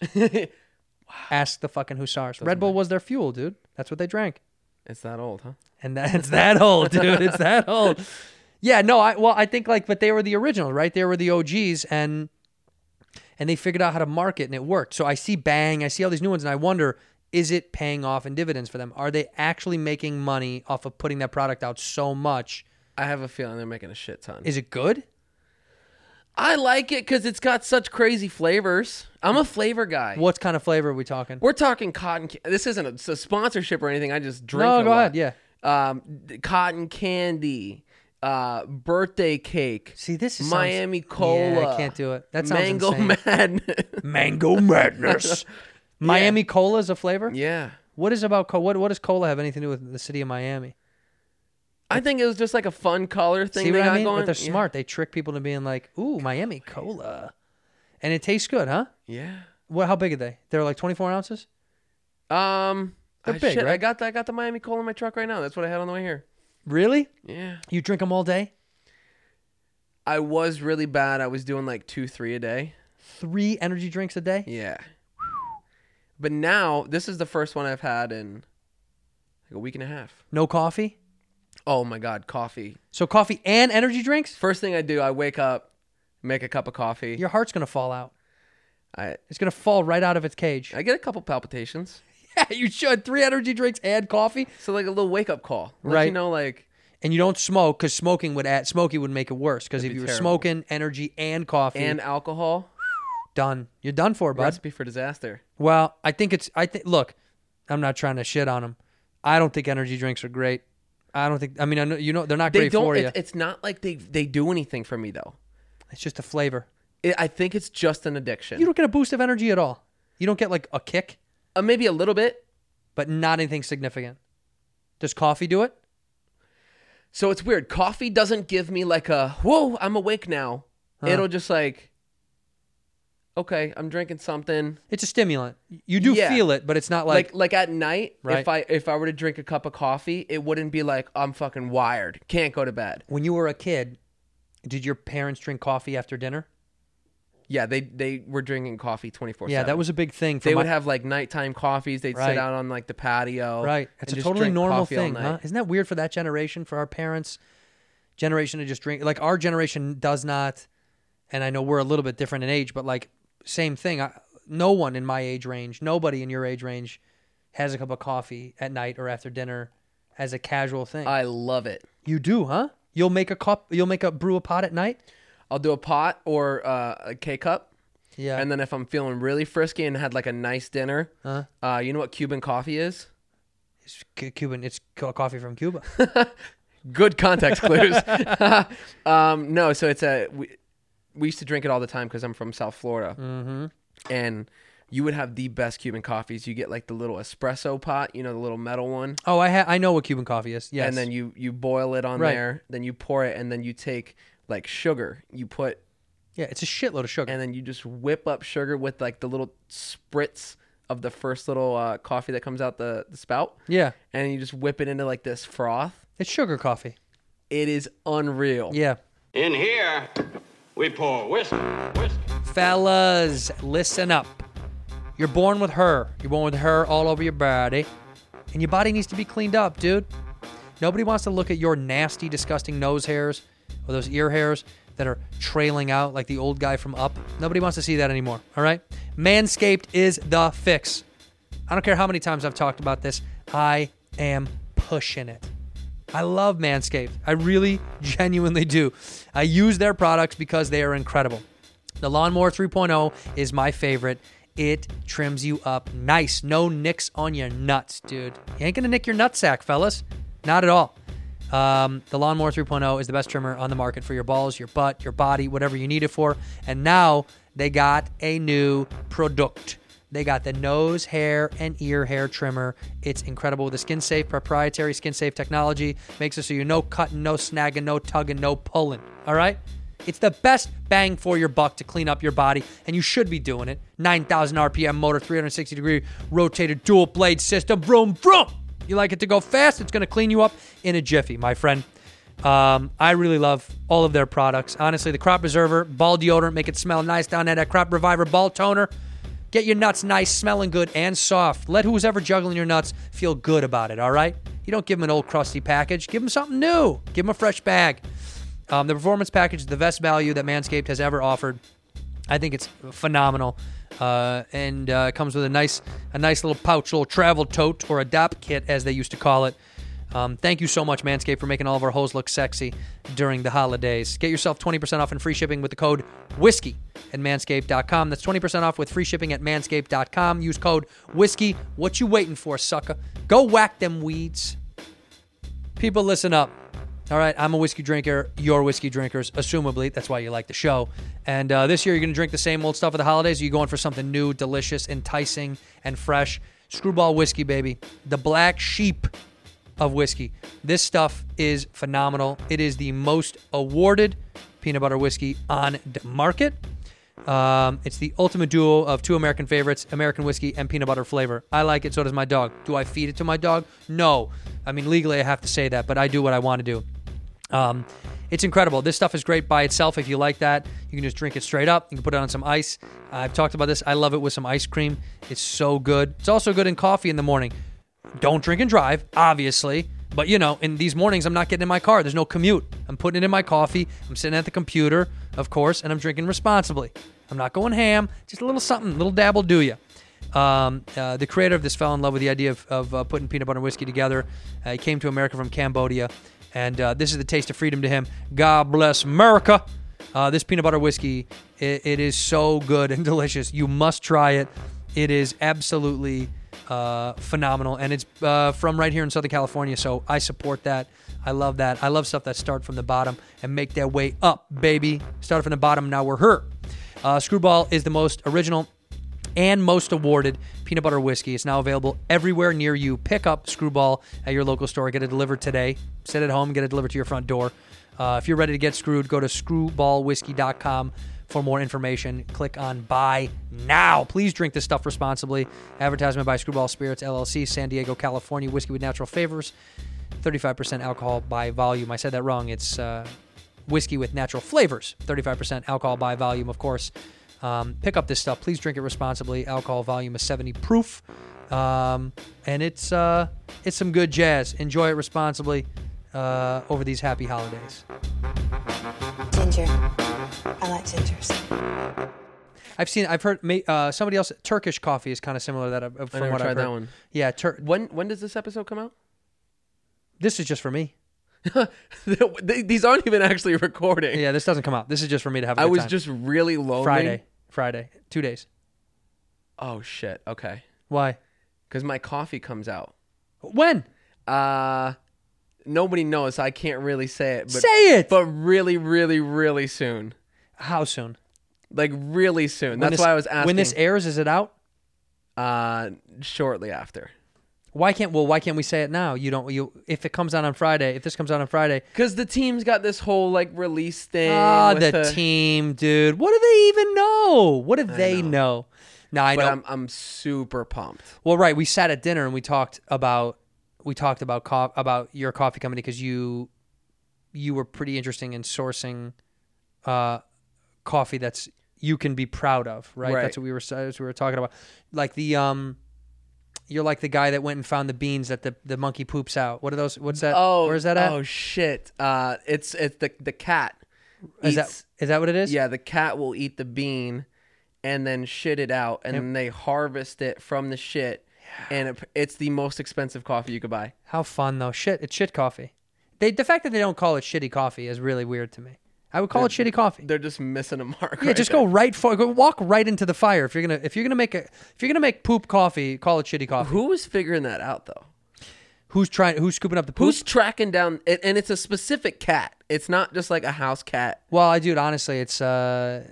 Ask the fucking Hussars. Red Bull was their fuel, dude. That's what they drank. It's that old, huh? And that's that old, dude. It's that old. Yeah, no, I well, I think like, but they were the original, right? They were the O Gs, and and they figured out how to market, and it worked. So I see Bang, I see all these new ones, and I wonder, is it paying off in dividends for them? Are they actually making money off of putting that product out so much? I have a feeling they're making a shit ton. Is it good? I like it because it's got such crazy flavors. I'm a flavor guy. What kind of flavor are we talking? We're talking cotton. Ca- this isn't a, a sponsorship or anything. I just drink. No, it a go lot. ahead, yeah. Um, d- cotton candy, uh, birthday cake. See, this is Miami sounds, Cola. Yeah, I can't do it. That sounds Mango insane. Madness. Mango Madness. Miami Cola is a flavor? Yeah. What is about co- what? What does cola have anything to do with the city of Miami? I think it was just like a fun color thing See they what got I mean? going. But they're Yeah. smart. They trick people into being like, "Ooh, Miami Cola," and it tastes good, huh? Yeah. What? How big are they? They're like twenty-four ounces. Um, They're I, big, shit, I right? got that. I got the Miami Cola in my truck right now. That's what I had on the way here. Really? Yeah. You drink them all day? I was really bad. I was doing like two, three a day. Three energy drinks a day? Yeah. But now this is the first one I've had in like a week and a half. No coffee? Oh my god, coffee. So coffee and energy drinks? First thing I do, I wake up, make a cup of coffee. Your heart's gonna fall out. I It's gonna fall right out of its cage. I get a couple palpitations. Yeah, you should. Three energy drinks and coffee, So like a little wake up call. Let Right. You know, like and you don't smoke because smoking would add smoking would make it worse. Because if That'd you be were terrible. smoking energy and coffee, and alcohol. done. You're done for, bud. Recipe for disaster. Well, I think it's. I think. Look, I'm not trying to shit on them. I don't think energy drinks are great. I don't think. I mean, I know you know they're not They great don't. for you. It, it's not like they they do anything for me though. It's just a flavor. It, I think it's just an addiction. You don't get a boost of energy at all. You don't get like a kick, uh, maybe a little bit. but not anything significant. Does coffee do it? So it's weird. Coffee doesn't give me like a whoa, I'm awake now. Huh. It'll just like, okay, I'm drinking something. It's a stimulant. You do Yeah. feel it, but it's not Like like. like at night, Right. if I if I were to drink a cup of coffee, it wouldn't be like I'm fucking wired, can't go to bed. when you were a kid, Did your parents drink coffee after dinner? Yeah, they they were drinking coffee twenty-four seven. Yeah, that was a big thing. For They my, would have like nighttime coffees. They'd Right. sit out on like the patio. right. It's and a just totally drink normal coffee all thing, night. huh? Isn't that weird for that generation, for our parents' generation to just drink? Like our generation does not, and I know we're a little bit different in age, but like same thing. I, no one in my age range, nobody in your age range, has a cup of coffee at night or after dinner as a casual thing. I love it. You do, huh? You'll make a cup. You'll make a brew a pot at night. I'll do a pot or uh, a K-cup. Yeah. And then if I'm feeling really frisky and had like a nice dinner, Huh? uh, you know what Cuban coffee is? It's C- Cuban. It's co- coffee from Cuba. Good context clues. um, no, so it's a we, we used to drink it all the time because I'm from South Florida, mm-hmm. and you would have the best Cuban coffees. You get like the little espresso pot, you know, the little metal one, Oh, I ha- I know what Cuban coffee is. Yes. and then you you boil it on Right. there, then you pour it, and then you take like sugar, you put, yeah, it's a shitload of sugar. and then you just whip up sugar with like the little spritz of the first little uh, coffee that comes out the, the spout, yeah, and you just whip it into like this froth. it's sugar coffee. It is unreal. Yeah. In here, we pour whiskey, whiskey. Fellas, listen up. You're born with her. You're born with her all over your body. And your body needs to be cleaned up, dude. Nobody wants to look at your nasty, disgusting nose hairs or those ear hairs that are trailing out like the old guy from Up. Nobody wants to see that anymore, all right? Manscaped is the fix. I don't care how many times I've talked about this. I am pushing it. I love Manscaped. I really, genuinely do. I use their products because they are incredible. The Lawnmower three point oh is my favorite. It trims you up nice. No nicks on your nuts, dude. You ain't going to nick your nutsack, fellas. Not at all. Um, the Lawnmower three point oh is the best trimmer on the market for your balls, your butt, your body, whatever you need it for. And now they got a new product. They got the nose hair and ear hair trimmer. It's incredible with the skin-safe, proprietary skin-safe technology. Makes it so you no cutting, no snagging, no tugging, no pulling. All right? It's the best bang for your buck to clean up your body, and you should be doing it. nine thousand R P M motor, three hundred sixty degree rotated dual blade system. Vroom, vroom. You like it to go fast? It's going to clean you up in a jiffy, my friend. Um, I really love all of their products. Honestly, the Crop Preserver, ball deodorant, make it smell nice down there. That Crop Reviver ball toner. Get your nuts nice, smelling good, and soft. Let who's ever juggling your nuts feel good about it, all right? You don't give them an old crusty package. Give them something new. Give them a fresh bag. Um, the Performance Package is the best value that Manscaped has ever offered. I think it's phenomenal. Uh, and uh, it comes with a nice a nice little pouch, little travel tote, or a D A P kit, as they used to call it. Um, thank you so much, Manscaped, for making all of our hoes look sexy during the holidays. Get yourself twenty percent off and free shipping with the code WHISKEY at manscaped dot com. That's twenty percent off with free shipping at manscaped dot com. Use code WHISKEY. What you waiting for, sucker? Go whack them weeds. People, listen up. All right, I'm a whiskey drinker. You're whiskey drinkers, assumably. That's why you like the show. And uh, this year, you're going to drink the same old stuff at the holidays. Or you going for something new, delicious, enticing, and fresh? Screwball whiskey, baby. The black sheep of whiskey. This stuff is phenomenal. It is the most awarded peanut butter whiskey on the market. Um, it's the ultimate duo of two American favorites, American whiskey and peanut butter flavor. I like it, so does my dog. Do I feed it to my dog? No. I mean, legally I have to say that, but I do what I want to do. Um, it's incredible. This stuff is great by itself. If you like that, you can just drink it straight up. You can put it on some ice. I've talked about this. I love it with some ice cream. It's so good. It's also good in coffee in the morning. Don't drink and drive, obviously. But, you know, in these mornings, I'm not getting in my car. There's no commute. I'm putting it in my coffee. I'm sitting at the computer, of course, and I'm drinking responsibly. I'm not going ham. Just a little something, a little dabble do ya. Um, uh, the creator of this fell in love with the idea of, of uh, putting peanut butter and whiskey together. Uh, he came to America from Cambodia, and uh, this is the taste of freedom to him. God bless America. Uh, this peanut butter whiskey, it, it is so good and delicious. You must try it. It is absolutely uh, phenomenal, and it's uh, from right here in Southern California, so I support that. I love that. I love stuff that start from the bottom and make their way up, baby. Start from the bottom, now we're her. Uh, Screwball is the most original and most awarded peanut butter whiskey. It's now available everywhere near you. Pick up Screwball at your local store. Get it delivered today. Sit at home, get it delivered to your front door. Uh, if you're ready to get screwed, go to screwball whiskey dot com for more information. Click on buy now. Please drink this stuff responsibly. Advertisement by Screwball Spirits, L L C, San Diego, California. Whiskey with natural flavors. thirty-five percent alcohol by volume. I said that wrong. It's uh, whiskey with natural flavors. thirty-five percent alcohol by volume, of course. Um, pick up this stuff. Please drink it responsibly. Alcohol volume is seventy proof. Um, and it's uh, it's some good jazz. Enjoy it responsibly uh, over these happy holidays. Ginger. I like gingers. I've seen, I've heard ma- uh, somebody else, Turkish coffee is kind of similar to that. Uh, from never what tried I've heard. that one. Yeah, Tur- When when does this episode come out? this is just for me. These aren't even actually recording. Yeah, this doesn't come out. This is just for me to have a I good was time. just really lonely. Friday. Friday. Two days. Oh shit. Okay. Why? Because my coffee comes out. When? Uh nobody knows. So I can't really say it. But, Say it! But really, really, really soon. How soon? Like really soon. When That's this- why I was asking. When this airs, is it out? uh, shortly after. Why can't? Well, why can't we say it now? You don't. You if it comes out on Friday. If this comes out on Friday. Because the team's got this whole like release thing. Ah, with the team, dude. What do they even know? What do they know? know. No, I But know. I'm I'm super pumped. Well, right. We sat at dinner and we talked about we talked about co- about your coffee company because you you were pretty interesting in sourcing uh, coffee that's you can be proud of, right? Right. That's what we were that's what we were talking about. Like the um, you're like the guy that went and found the beans that the, the monkey poops out. What are those? What's that? Oh, Where's that at? Oh shit! Uh, it's it's the the cat. is that eats- is that what it is? Yeah, the cat will eat the bean, and then shit it out, and Yep. then they harvest it from the shit, and it, it's the most expensive coffee you could buy. How fun though. Shit, it's shit coffee. They the fact that they don't call it shitty coffee is really weird to me. I would call it shitty coffee. They're just missing a mark. Yeah, right just there. go right for go walk right into the fire. If you're gonna if you're gonna make a if you're gonna make poop coffee, call it shitty coffee. Who was figuring that out though? Who's trying? Who's scooping up the poop? Who's tracking down? It, and it's a specific cat. It's not just like a house cat. Well, I do. Honestly, it's uh,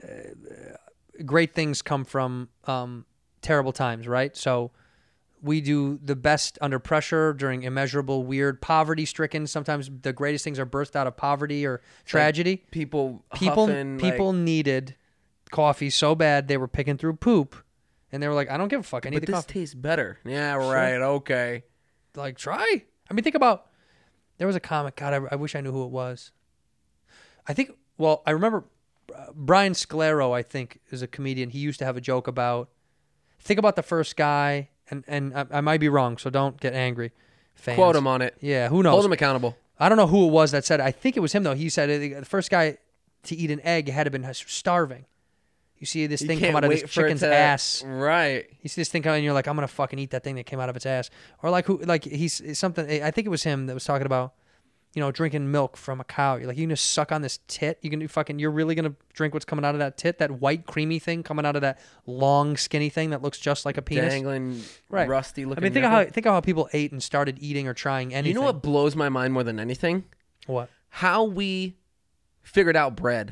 great things come from um, terrible times, right? So we do the best under pressure during immeasurable, weird, poverty-stricken. Sometimes the greatest things are birthed out of poverty or tragedy. People, people, huffing, people like, needed coffee so bad they were picking through poop, and they were like, "I don't give a fuck. I need but the this coffee." tastes better. Yeah, right. Okay. Like, try. I mean, think about. There was a comic. God, I, I wish I knew who it was. I think. Well, I remember uh, Brian Scalero. I think is a comedian. He used to have a joke about. Think about the first guy, and and I, I might be wrong, so don't get angry. Fans. Quote him on it. Yeah, who knows? Hold him accountable. I don't know who it was that said it. I think it was him though. He said uh, the first guy to eat an egg had to been starving. You see this You thing can't come out of wait this for it chicken's to- ass. Right. You see this thing coming, and you're like, I'm gonna fucking eat that thing that came out of its ass. Or like who, like he's something. I think it was him that was talking about, you know, drinking milk from a cow. You're like, you gonna suck on this tit? You can do fucking. You're really gonna drink what's coming out of that tit? That white creamy thing coming out of that long skinny thing that looks just like a penis. Dangling, Right. rusty looking. I mean, think of how nipple. think of how people ate and started eating or trying anything. You know what blows my mind more than anything? What? How we figured out bread.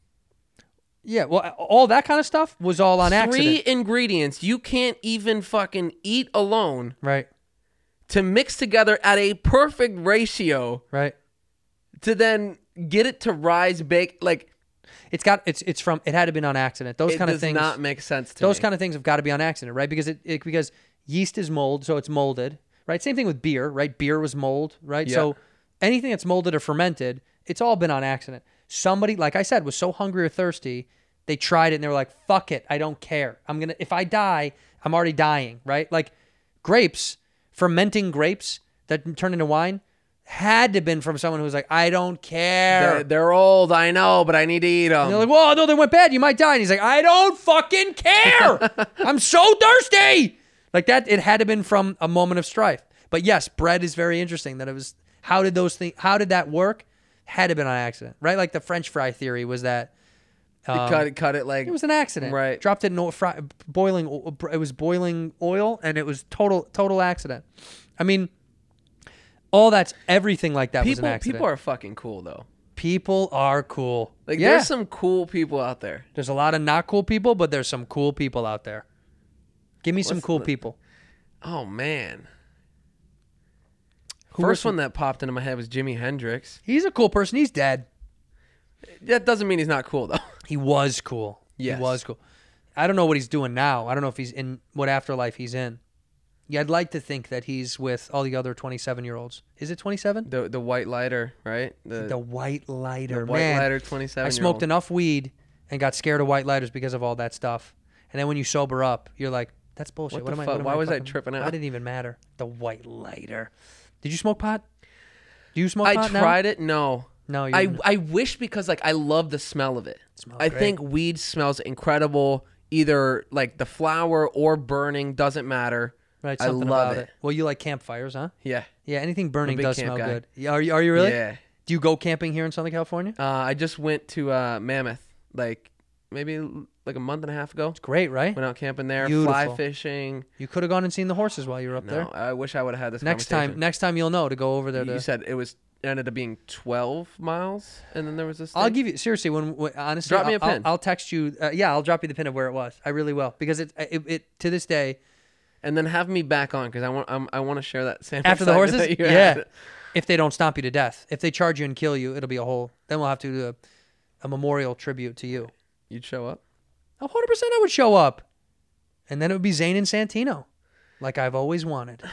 Yeah. Well, all that kind of stuff was all on Three accident. ingredients you can't even fucking eat alone Right. to mix together at a perfect ratio Right. to then get it to rise, bake. Like It's got it's it's from it had to have been on accident. Those it kind of does things. not make sense to Those me. kind of things have got to be on accident, right? Because it, it because yeast is mold, so it's molded, right? Same thing with beer, right? Beer was mold, right? Yeah. So anything that's molded or fermented, it's all been on accident. Somebody, like I said, was so hungry or thirsty, they tried it and they were like, "Fuck it, I don't care. I'm gonna if I die, I'm already dying," right? Like grapes, fermenting grapes that turn into wine had to have been from someone who was like, "I don't care." They're, they're old, I know, but I need to eat them. And they're like, "Whoa, no, they went bad. You might die." And he's like, "I don't fucking care. I'm so thirsty." Like that, it had to have been from a moment of strife. But yes, bread is very interesting. That it was. How did those things? How did that work? Had to have been on accident, right? Like the French fry theory was that um, cut it, cut it like it was an accident. Right. Dropped it in oil, fry, boiling. o- It was boiling oil, and it was total total accident. I mean, all that's everything like that was people. an accident. People are fucking cool though. people are cool. Like yeah. there's some cool people out there. There's a lot of not cool people, but there's some cool people out there. Give me some What's cool the- people. Oh man. Who are First some- one that popped into my head was Jimi Hendrix. He's a cool person. He's dead. That doesn't mean he's not cool though. He was cool. Yes. He was cool. I don't know what he's doing now. I don't know if he's in what afterlife he's in. Yeah, I'd like to think that he's with all the other twenty-seven-year-olds. Is it twenty-seven? The the white lighter, right? The, The white lighter, the white man. lighter twenty-seven. I smoked enough weed and got scared of white lighters because of all that stuff. And then when you sober up, you're like, that's bullshit. What What, the am fuck? I? What am Why I was I fucking- tripping out? Why didn't even matter? The white lighter. Did you smoke pot? Do you smoke I pot now? tried it. No. No, you I didn't. I wish because like I love the smell of it. smells I great. think weed smells incredible. Either like the flower or burning doesn't matter. Right, I something love about it. it. Well, you like campfires, huh? Yeah. Yeah, anything burning big does camp smell guy. good. Yeah, are you? Are you really? Yeah. Do you go camping here in Southern California? Uh, I just went to uh, Mammoth like maybe like a month and a half ago. Great, right? Went out camping there, Beautiful. fly fishing. You could have gone and seen the horses while you were up No, there. I wish I would have had this Next conversation. time, next time you'll know to go over there. You To, said it was it ended up being twelve miles, and then there was this. I'll thing? give you seriously. When, when honestly, Drop me I'll, a pin. I'll, I'll text you. Uh, yeah, I'll drop you the pin of where it was. I really will because it, it, it to this day. and then have me back on because I want I'm, I want to share that same After the excitement horses, that you yeah. had. If they don't stomp you to death, if they charge you and kill you, it'll be a whole. Then we'll have to do a, a memorial tribute to you. You'd show up. A hundred percent, I would show up, and then it would be Zane and Santino, like I've always wanted.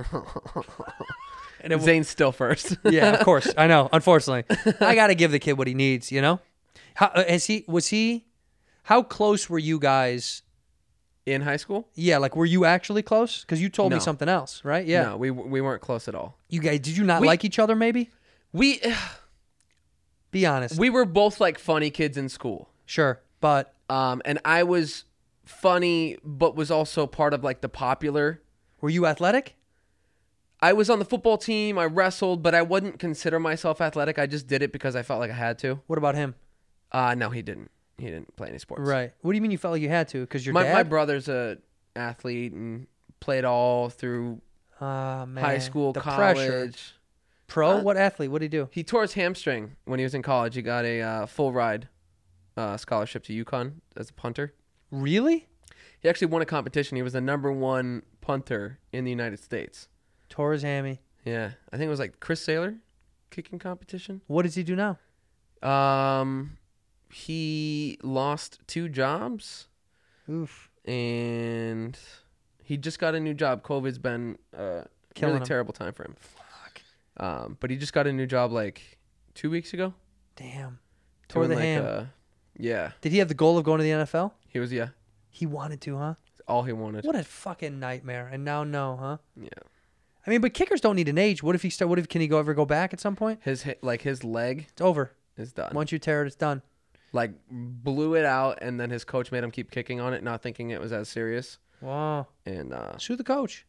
And it w- Zane's still first. yeah, of course, I know. Unfortunately, I got to give the kid what he needs. You know, how uh, has he? Was he? How close were you guys? In high school. Yeah, like were you actually close? Because you told me No. something else, right? Yeah. No, we we weren't close at all. You guys, did you not We- like each other? Maybe. We Be honest. we were both like funny kids in school. Sure, but Um, and I was funny, but was also part of like the popular. were you athletic? I was on the football team. I wrestled, but I wouldn't consider myself athletic. I just did it because I felt like I had to. What about him? Uh, no, he didn't. He didn't play any sports. Right. What do you mean you felt like you had to? Because your My dad. my brother's a athlete and played all through Ah, man. high school, the college. Pressure. Pro? What athlete? What did he do? He tore his hamstring when he was in college. He got a uh, full ride uh, scholarship to UConn as a punter. Really? He actually won a competition. He was the number one punter in the United States. Tore his hammy. Yeah, I think it was like Chris Saylor kicking competition. What does he do now? Um, he lost two jobs Oof. and he just got a new job. COVID's been a Killing really him. terrible time for him. Fuck. Um, but he just got a new job like two weeks ago. Damn. Tore Doing the like, ham. uh, yeah, Did he have the goal of going to the N F L? he was yeah. He wanted to, huh? All he wanted. What a fucking nightmare. And now no, huh? Yeah. I mean, but kickers don't need an age. What if he start? What if can he go ever go back at some point? His hi- like his leg It's over. is done. Once you tear it, it's done. Like blew it out, and then his coach made him keep kicking on it, not thinking it was as serious. Wow. And uh, Sue the coach.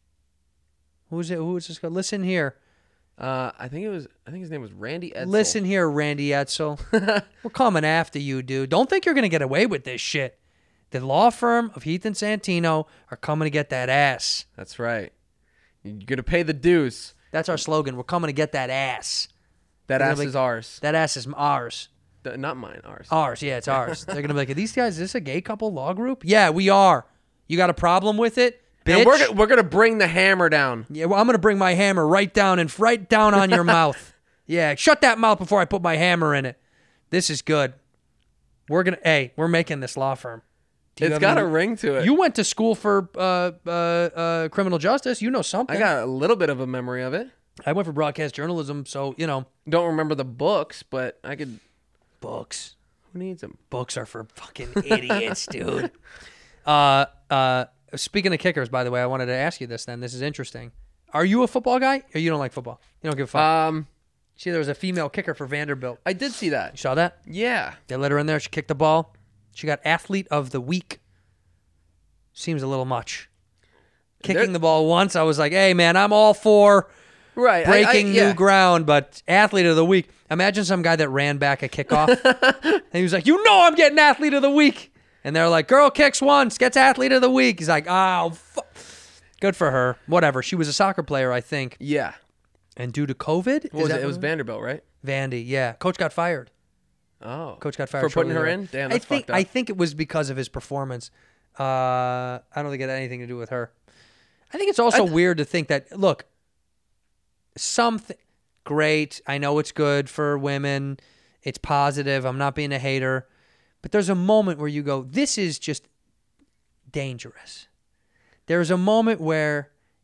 Who's it? Who is this guy? Listen here. uh, I think it was. I think his name was Randy Edsel. Listen here, Randy Edsel. We're coming after you, dude. Don't think you're gonna get away with this shit. The law firm of Heath and Santino are coming to get that ass. That's right. You're gonna pay the dues. That's our slogan. We're coming to get that ass. That They're ass gonna be- is ours. That ass is ours. Th- not mine. Ours. Ours, yeah, it's ours. They're gonna be like, are these guys, is this a gay couple law group? Yeah, we are. You got a problem with it, bitch? And we're gonna, we're gonna bring the hammer down. Yeah, well, I'm gonna bring my hammer right down and right down on your mouth. Yeah, shut that mouth before I put my hammer in it. This is good. We're gonna. Hey, we're making this law firm. Do you It's have got any- a ring to it. You went to school for uh, uh, uh, criminal justice. You know something. I got a little bit of a memory of it. I went for broadcast journalism, so you know Don't remember the books, but I could. books. Who needs them? Books are for fucking idiots, dude. Uh, uh, speaking of kickers, by the way, I wanted to ask you this. Then this is interesting. Are you a football guy, or you don't like football? You don't give a fuck. Um, See, there was a female kicker for Vanderbilt. I did see You that. saw that? Yeah. They let her in there. She kicked the ball. She got athlete of the week. Seems a little much. Kicking There- the ball once, I was like, hey, man, I'm all for Right. I- breaking I, yeah. new ground, but athlete of the week. Imagine some guy that ran back a kickoff. And he was like, you know I'm getting athlete of the week. And they're like, girl kicks once, gets athlete of the week. He's like, oh, fuck. Good for her. Whatever. She was a soccer player, I think. Yeah. And due to COVID, What was that it? It was what Vanderbilt, right? Vandy, yeah. Coach got fired. Oh. Coach got fired for putting shortly her thereafter. in. Damn, I that's think fucked up. I think it was because of his performance. Uh, I don't think it had anything to do with her. I think it's also I th- weird to think that look, something great. I know it's good for women. It's positive. I'm not being a hater, but there's a moment where you go, "This is just dangerous." There's a moment where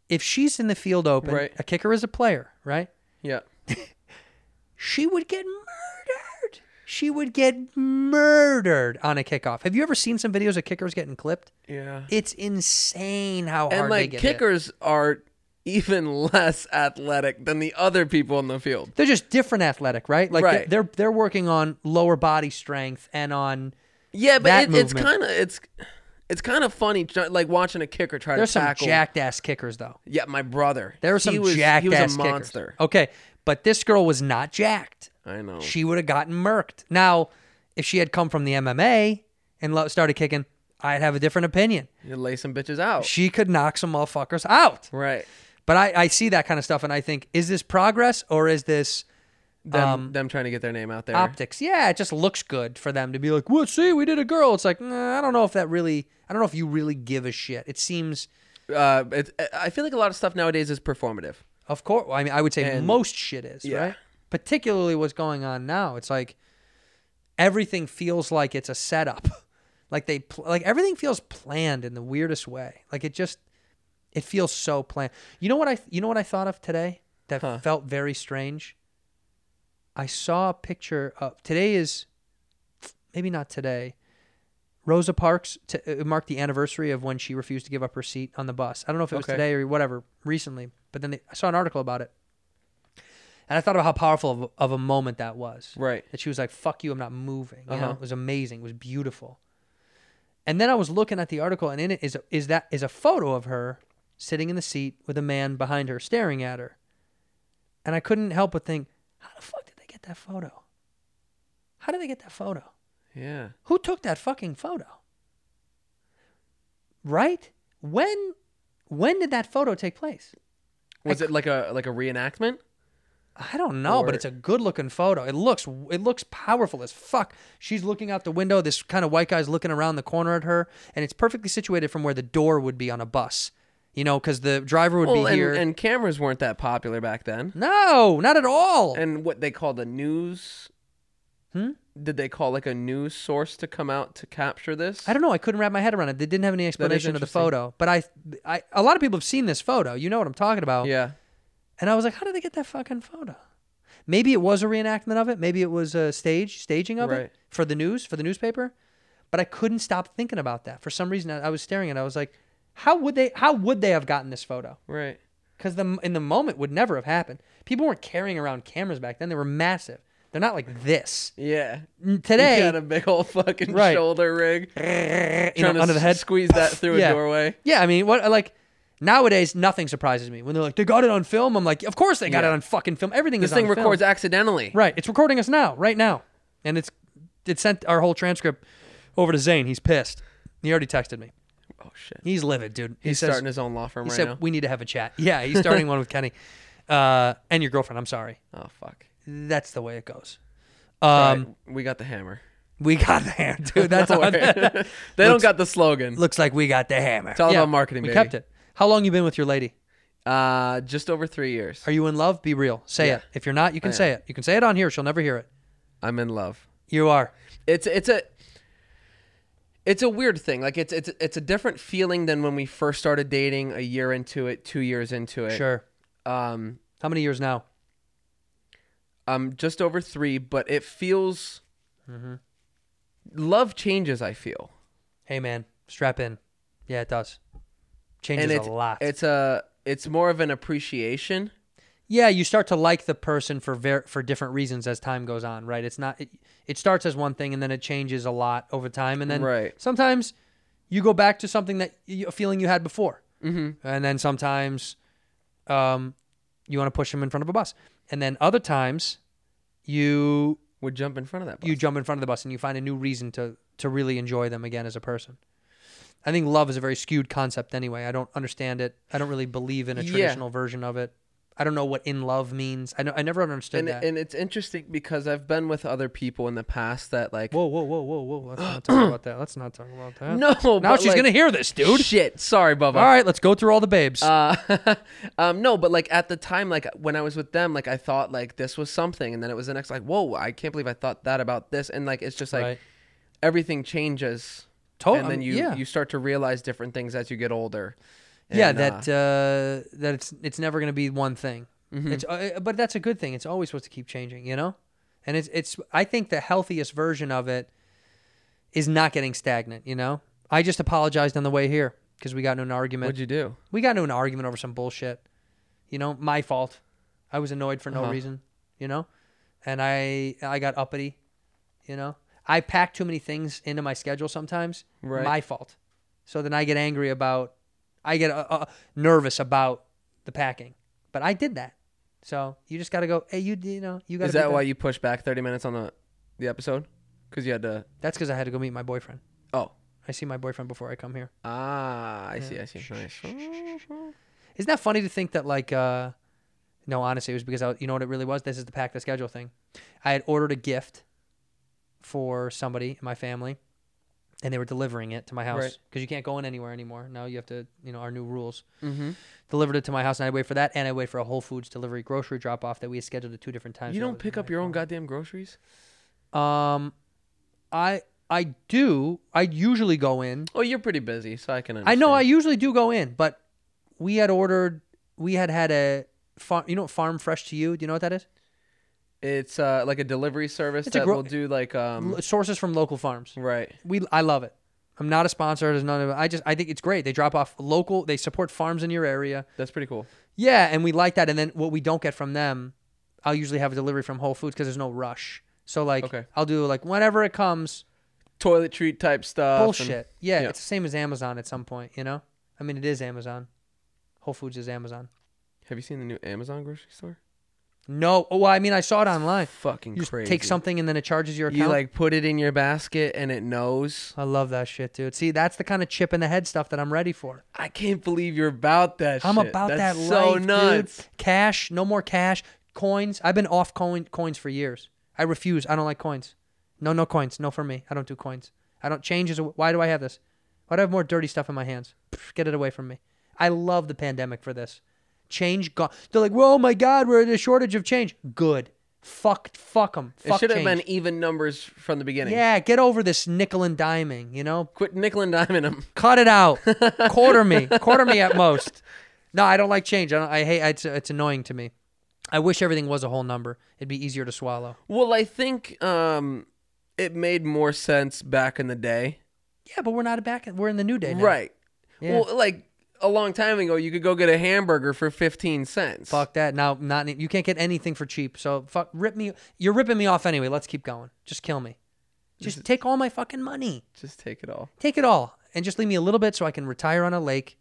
if she's in the field open, Right. a kicker is a player, right? Yeah. She would get murdered. She would get murdered on a kickoff. Have you ever seen some videos of kickers getting clipped? Yeah. It's insane how And hard they like get hit. kickers are even less athletic than the other people in the field. They're just different athletic, right? Like Right. they're they're working on lower body strength and on Yeah, but that it, it's movement. kind of it's it's kind of funny, try- like watching a kicker try There's to some tackle. jacked ass kickers though. Yeah, my brother. There were He some was, jacked He was ass a kickers. monster. Okay, but this girl was not jacked. I know. She would have gotten murked. Now, if she had come from the M M A and lo- started kicking, I'd have a different opinion. You lay some bitches out. She could knock some motherfuckers out. Right. But I, I see that kind of stuff and I think, is this progress or is this Them, um, them trying to get their name out there. optics? Yeah, it just looks good for them to be like, well, see, we did a girl. It's like, nah, I don't know if that really, I don't know if you really give a shit. It seems, Uh, it, I feel like a lot of stuff nowadays is performative. of course, I mean, I would say And- most shit is, Yeah. right? Particularly what's going on now. It's like everything feels like it's a setup. Like they, pl- like everything feels planned in the weirdest way. Like it just, it feels so planned. You know what I, you know what I thought of today that Huh. felt very strange? I saw a picture of, today is, maybe not today, Rosa Parks, t- it marked the anniversary of when she refused to give up her seat on the bus. I don't know if it was Okay. today or whatever, recently, but then they, I saw an article about it. And I thought about how powerful of a, of a moment that was. Right. That she was like, fuck you, I'm not moving. You know, Uh-huh. it was amazing. It was beautiful. And then I was looking at the article, and in it is is that is a photo of her sitting in the seat with a man behind her staring at her. And I couldn't help but think, how the fuck did they get that photo? How did they get that photo? Yeah. Who took that fucking photo? Right? When when did that photo take place? Was it like a like a reenactment? I don't know, but Or- it's a good looking photo. It looks it looks powerful as fuck. She's looking out the window. This kind of white guy's looking around the corner at her, and it's perfectly situated from where the door would be on a bus. You know, because the driver would Well, be and, here. and cameras weren't that popular back then. No, not at all. And what they called a news. Hmm? Did they call like a news source to come out to capture this? I don't know. I couldn't wrap my head around it. They didn't have any explanation of the interesting. photo. But I, I, a lot of people have seen this photo. You know what I'm talking about. Yeah. And I was like, how did they get that fucking photo? Maybe it was a reenactment of it. Maybe it was a stage staging of Right. it for the news, for the newspaper. But I couldn't stop thinking about that. For some reason, I, I was staring at it. I was like, how would they? How would they have gotten this photo? Right. Because the in the moment would never have happened. People weren't carrying around cameras back then. They were massive. They're not like this. Yeah. Today, You got a big old fucking Right. shoulder rig. you know, trying to under the head. squeeze that through Yeah. a doorway. Yeah, I mean, what like nowadays, nothing surprises me when they're like, they got it on film. I'm like, of course they got Yeah. it on fucking film. Everything This is thing on film. records accidentally. Right. It's recording us now, right now. And it's it sent our whole transcript over to Zane. He's pissed. He already texted me. Oh shit. He's livid, dude. He He's says, starting his own law firm he right said, now. we need to have a chat. Yeah, he's starting one with Kenny. Uh, and your girlfriend, I'm sorry. Oh fuck. That's the way it goes. Sorry, Um, we got the hammer. we got the hammer, dude. That's Don't on. worry. They don't got the slogan. Looks like we got the hammer. It's all about marketing, We baby. kept it. How long you been with your lady? Uh, just over three years. Are you in love? Be real. Say Yeah. it. If you're not, you can I say am. it. You can say it on here. She'll never hear it. I'm in love. You are. It's it's a it's a weird thing. Like it's it's it's a different feeling than when we first started dating. A year into it, two years into it. Sure. Um, How many years now? I'm just over three, but it feels. Mm-hmm. Love changes. I feel. Hey, man, strap in. Yeah, it does. Changes and it's a lot. it's a it's more of an appreciation. Yeah, you start to like the person for ver- for different reasons as time goes on, right? It's not it, it starts as one thing and then it changes a lot over time, and then Right. sometimes you go back to something that you, a feeling you had before, Mm-hmm. and then sometimes um, you want to push them in front of a bus, and then other times you Would jump in front of that. Bus. you jump in front of the bus and you find a new reason to to really enjoy them again as a person. I think love is a very skewed concept anyway. I don't understand it. I don't really believe in a Yeah. traditional version of it. I don't know what in love means. I know I never understood and that. and it's interesting because I've been with other people in the past that like Whoa, whoa, whoa, whoa, whoa! Let's not talk about that. Let's not talk about that. no now but, she's like, gonna hear this, dude. Shit, sorry, Bubba. All right, let's go through all the babes. Uh, um, no, but like at the time, like when I was with them, like I thought like this was something, and then it was the next like, whoa, I can't believe I thought that about this, and like it's just like Right. everything changes, To- and then um, you yeah. you start to realize different things as you get older. yeah, And, that uh, uh, that it's it's never going to be one thing. Mhm. It's uh, but that's a good thing. It's always supposed to keep changing, you know. And it's it's I think the healthiest version of it is not getting stagnant. You know, I just apologized on the way here because we got into an argument. What'd you do? We got into an argument over some bullshit. You know, my fault. I was annoyed for no Uh-huh. reason. You know, and I I got uppity. You know, I pack too many things into my schedule sometimes. Right. My fault. So then I get angry about, I get uh, uh, nervous about the packing. But I did that. So you just got to go, hey, you you know, you got to Is that why you pushed back thirty minutes on the the episode? Because you had to. That's because I had to go meet my boyfriend. Oh. I see my boyfriend before I come here. Ah, I see. I see. Nice. Isn't that funny to think that, like, uh, no, honestly, it was because, I, you know what it really was? This is the pack the schedule thing. I had ordered a gift for somebody in my family, and they were delivering it to my house Right. because you can't go in anywhere anymore. Now you have to, you know, our new rules. Mm-hmm. Delivered it to my house, and I wait for that, and I wait for a Whole Foods delivery grocery drop off that we had scheduled at two different times. You so I don't was pick on up my your own phone. goddamn groceries? Um, I I do. I usually go in. Oh, you're pretty busy, so I can I understand. know I usually do go in, but we had ordered. We had had a farm. You know what Farm Fresh to You? Do you know what that is? It's uh, like a delivery service It's a that gro- will do like um. L- Sources from local farms. Right. We I love it. I'm not a sponsor. There's none of it. I just I think it's great. They drop off local. They support farms in your area. That's pretty cool. Yeah, and we like that. And then what we don't get from them, I'll usually have a delivery from Whole Foods because there's no rush. So like Okay. I'll do like whenever it comes. Toilet treat type stuff. and- Bullshit. Yeah, yeah. it's the same as Amazon at some point. You know. I mean, it is Amazon. Whole Foods is Amazon. Have you seen the new Amazon grocery store? No. Oh, well, I mean, I saw it online. Fucking You just crazy. take something and then it charges your account. You like put it in your basket and it knows. I love that shit, dude. See, that's the kind of chip in the head stuff that I'm ready for. I can't believe you're about that I'm shit. about That's that so life, nuts. dude. Cash, no more cash. Coins. I've been off coin coins for years. I refuse. I don't like coins. No, no coins. No for me. I don't do coins. I don't change. Is why do I have this? Why do I have more dirty stuff in my hands? Pff, get it away from me. I love the pandemic for this. Change gone. They're like, well, oh my God, we're in a shortage of change. Good. Fuck, fuck them. It Fuck should have change. been even numbers from the beginning. Yeah, get over this nickel and diming, you know? Quit nickel and diming them. Cut it out. Quarter me. Quarter me at most. No, I don't like change. I, don't, I hate it's, it's annoying to me. I wish everything was a whole number. It'd be easier to swallow. Well, I think um, it made more sense back in the day. Yeah, but we're not back. We're in the new day now. Right. Yeah. Well, like a long time ago, you could go get a hamburger for fifteen cents. Fuck that. Now, not you can't get anything for cheap. So fuck, rip me. You're ripping me off anyway. Let's keep going. Just kill me. Just take all my fucking money. Just take it all Take it all, and just leave me a little bit so I can retire on a lake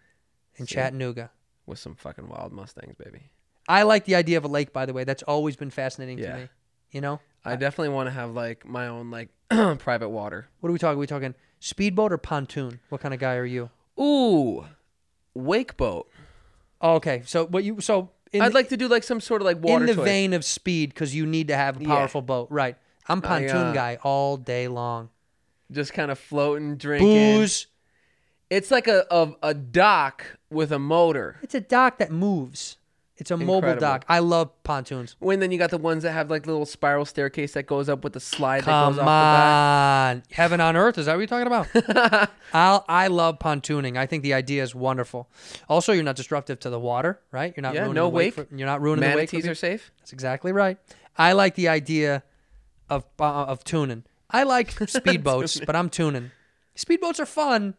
in See? Chattanooga. with some fucking wild Mustangs, baby. I like the idea of a lake, by the way. That's always been fascinating Yeah. to me. You know, I definitely want to have like my own like private water. what are we talking? Are we talking speedboat or pontoon? What kind of guy are you? Ooh, wake boat. Oh, okay, so what you so in I'd the, like to do like some sort of like water in the toy. vein of speed because you need to have a Yeah. powerful boat, right? I'm I, pontoon uh, guy all day long. Just kind of floating, drinking. Booze. It's like a, a a dock with a motor. It's a dock that moves. It's a mobile Incredible. dock. I love pontoons. When then you got the ones that have like little spiral staircase that goes up with the slide that Come goes off the back. on, heaven on earth. Is that what you're talking about? I'll, I love pontooning. I think the idea is wonderful. Also, you're not disruptive to the water, right? You're not Yeah, ruining no the wake. wake. For, you're not ruining the wake. Manatees for are people. safe. That's exactly right. I like the idea of uh, of tuning. I like speedboats, but I'm tuning. Speedboats are fun.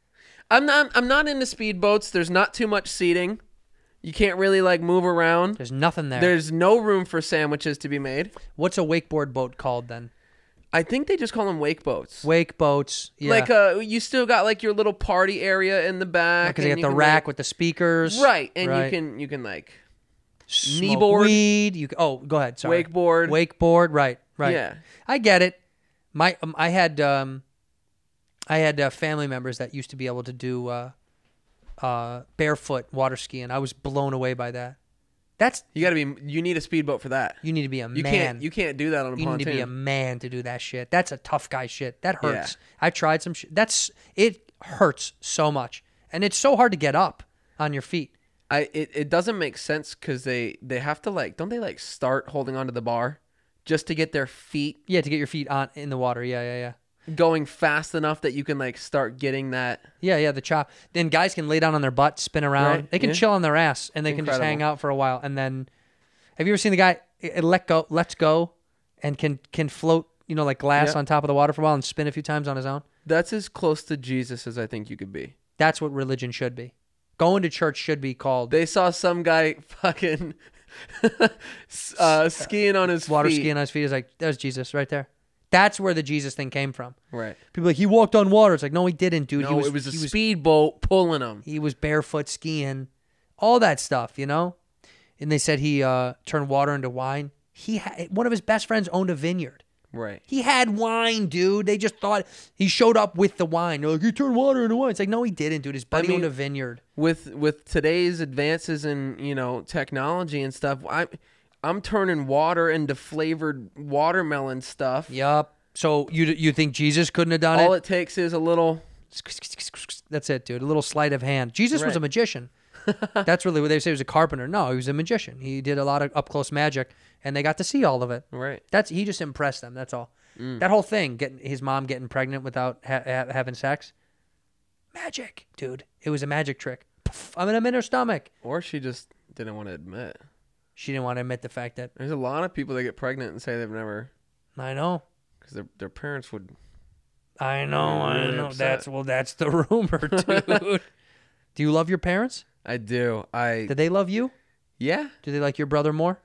I'm not. I'm not into speedboats. There's not too much seating. You can't really like move around. There's nothing there. There's no room for sandwiches to be made. What's a wakeboard boat called then? I think they just call them wake boats. Wake boats. Yeah. Like uh, you still got like your little party area in the back. because they and got you the can, rack like- with the speakers. right, and right. you can you can like Smoke kneeboard. weed. You can, oh, go ahead. Sorry. Wakeboard. Wakeboard. Right. Right. Yeah. I get it. My um, I had um, I had uh, family members that used to be able to do uh, uh, barefoot water skiing. I was blown away by that. That's You gotta be. You need a speedboat for that. you need to be a You man. can't. You can't do that on a You pontoon. need to be a man to do that shit. That's a tough guy shit. That Yeah. hurts. I've tried some shit. That's it hurts so much, and it's so hard to get up on your feet. I it, it doesn't make sense because they they have to like don't they like start holding onto the bar just to get their feet. Yeah, to get your feet on in the water. Yeah, yeah, yeah. going fast enough that you can like start getting that. Yeah, yeah, the chop. Then guys can lay down on their butt, spin around. Right, They can yeah. chill on their ass, and they can just Incredible. hang out for a while. And then, have you ever seen the guy uh, let go, lets go, and can can float, you know, like glass Yeah. on top of the water for a while and spin a few times on his own? That's as close to Jesus as I think you could be. That's what religion should be. Going to church should be called They saw some guy fucking uh, skiing on his water feet. skiing on his feet. Is like, there's Jesus right there. That's where the Jesus thing came from. Right. People are like, he walked on water. It's like, no, he didn't, dude. No, he was, it was a he was speedboat pulling him. He was barefoot skiing, all that stuff, you know? And they said he uh, turned water into wine. He ha- One of his best friends owned a vineyard. Right. He had wine, dude. They just thought he showed up with the wine. They're like, he turned water into wine. It's like, no, he didn't, dude. His buddy I mean, owned a vineyard. With with today's advances in, you know, technology and stuff, I I'm turning water into flavored watermelon stuff. Yup. So you you think Jesus couldn't have done All it? it takes is a little That's it, dude. A little sleight of hand. Jesus was Right. a magician. That's really what they say. He was a carpenter. No, he was a magician. He did a lot of up close magic, and they got to see all of it. Right. That's he just impressed them. That's all. Mm. That whole thing, getting his mom getting pregnant without ha- ha- having sex, magic, dude. It was a magic trick. Poof, I'm in, I'm in her stomach. Or she just didn't want to admit. She didn't want to admit the fact that There's a lot of people that get pregnant and say they've never, I know. because their their parents would. I know, I really know. upset. That's well, that's the rumor, dude. Do you love your parents? I do. I Did they love you? yeah. Do they like your brother more?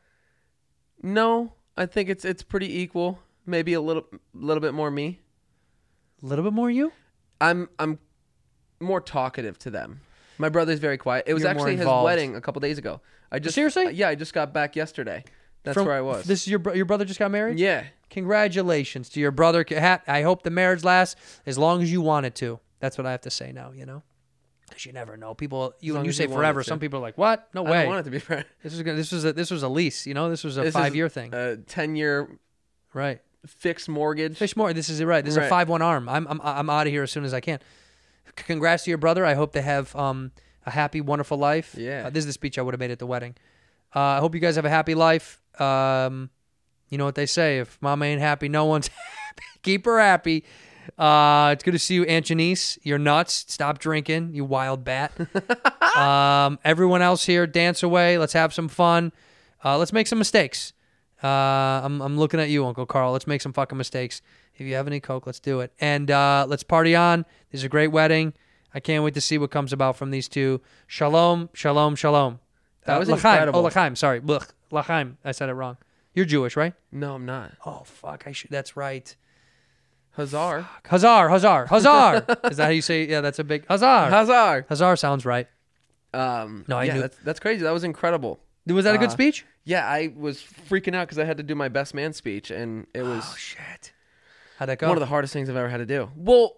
No, I think it's it's pretty equal. Maybe a little little bit more me. A little bit more you? I'm I'm more talkative to them. My brother's very quiet. It was You're more actually his involved. wedding a couple days ago. I just Seriously? Yeah, I just got back yesterday. That's From- where I was. This is your bro- your brother just got married? yeah. Congratulations to your brother. Ha- I hope the marriage lasts as long as you want it to. That's what I have to say now, you know? Because you never know. People, you, long when you as say you want forever, it to. some people are like, what? No I way. don't want it to be friend. This was gonna, this was a, this was a lease, you know? This was a This is five-year thing. A ten year Right. fixed mortgage. Fish more. This is it, right. This is a Right. five one arm. I'm I'm I'm out of here as soon as I can. C- Congrats to your brother. I hope they have um a happy, wonderful life. Yeah. Uh, this is the speech I would have made at the wedding. Uh, I hope you guys have a happy life. Um, you know what they say: if mama ain't happy, no one's happy. Keep her happy. Uh, it's good to see you, Aunt Janice. You're nuts. Stop drinking, you wild bat. um, everyone else here, dance away. Let's have some fun. Uh, let's make some mistakes. Uh, I'm I'm looking at you, Uncle Carl. Let's make some fucking mistakes. If you have any coke, let's do it. And uh, let's party on. This is a great wedding. I can't wait to see what comes about from these two. Shalom, shalom, shalom. That Uh, was l'chaim. incredible. Oh, l'chaim. Sorry, Blech. L'chaim. I said it wrong. You're Jewish, right? No, I'm not. Oh fuck! I should. That's right. Hazar. Hazar, Hazar, Hazar. Is that how you say? Yeah, that's a big Hazar. Hazar. Hazar sounds right. Um, No, I yeah, knew- that's that's crazy. That was incredible. Was that a good Uh, speech? Yeah, I was freaking out because I had to do my best man speech, and it was Oh shit! How'd that go? one of the hardest things I've ever had to do. Well,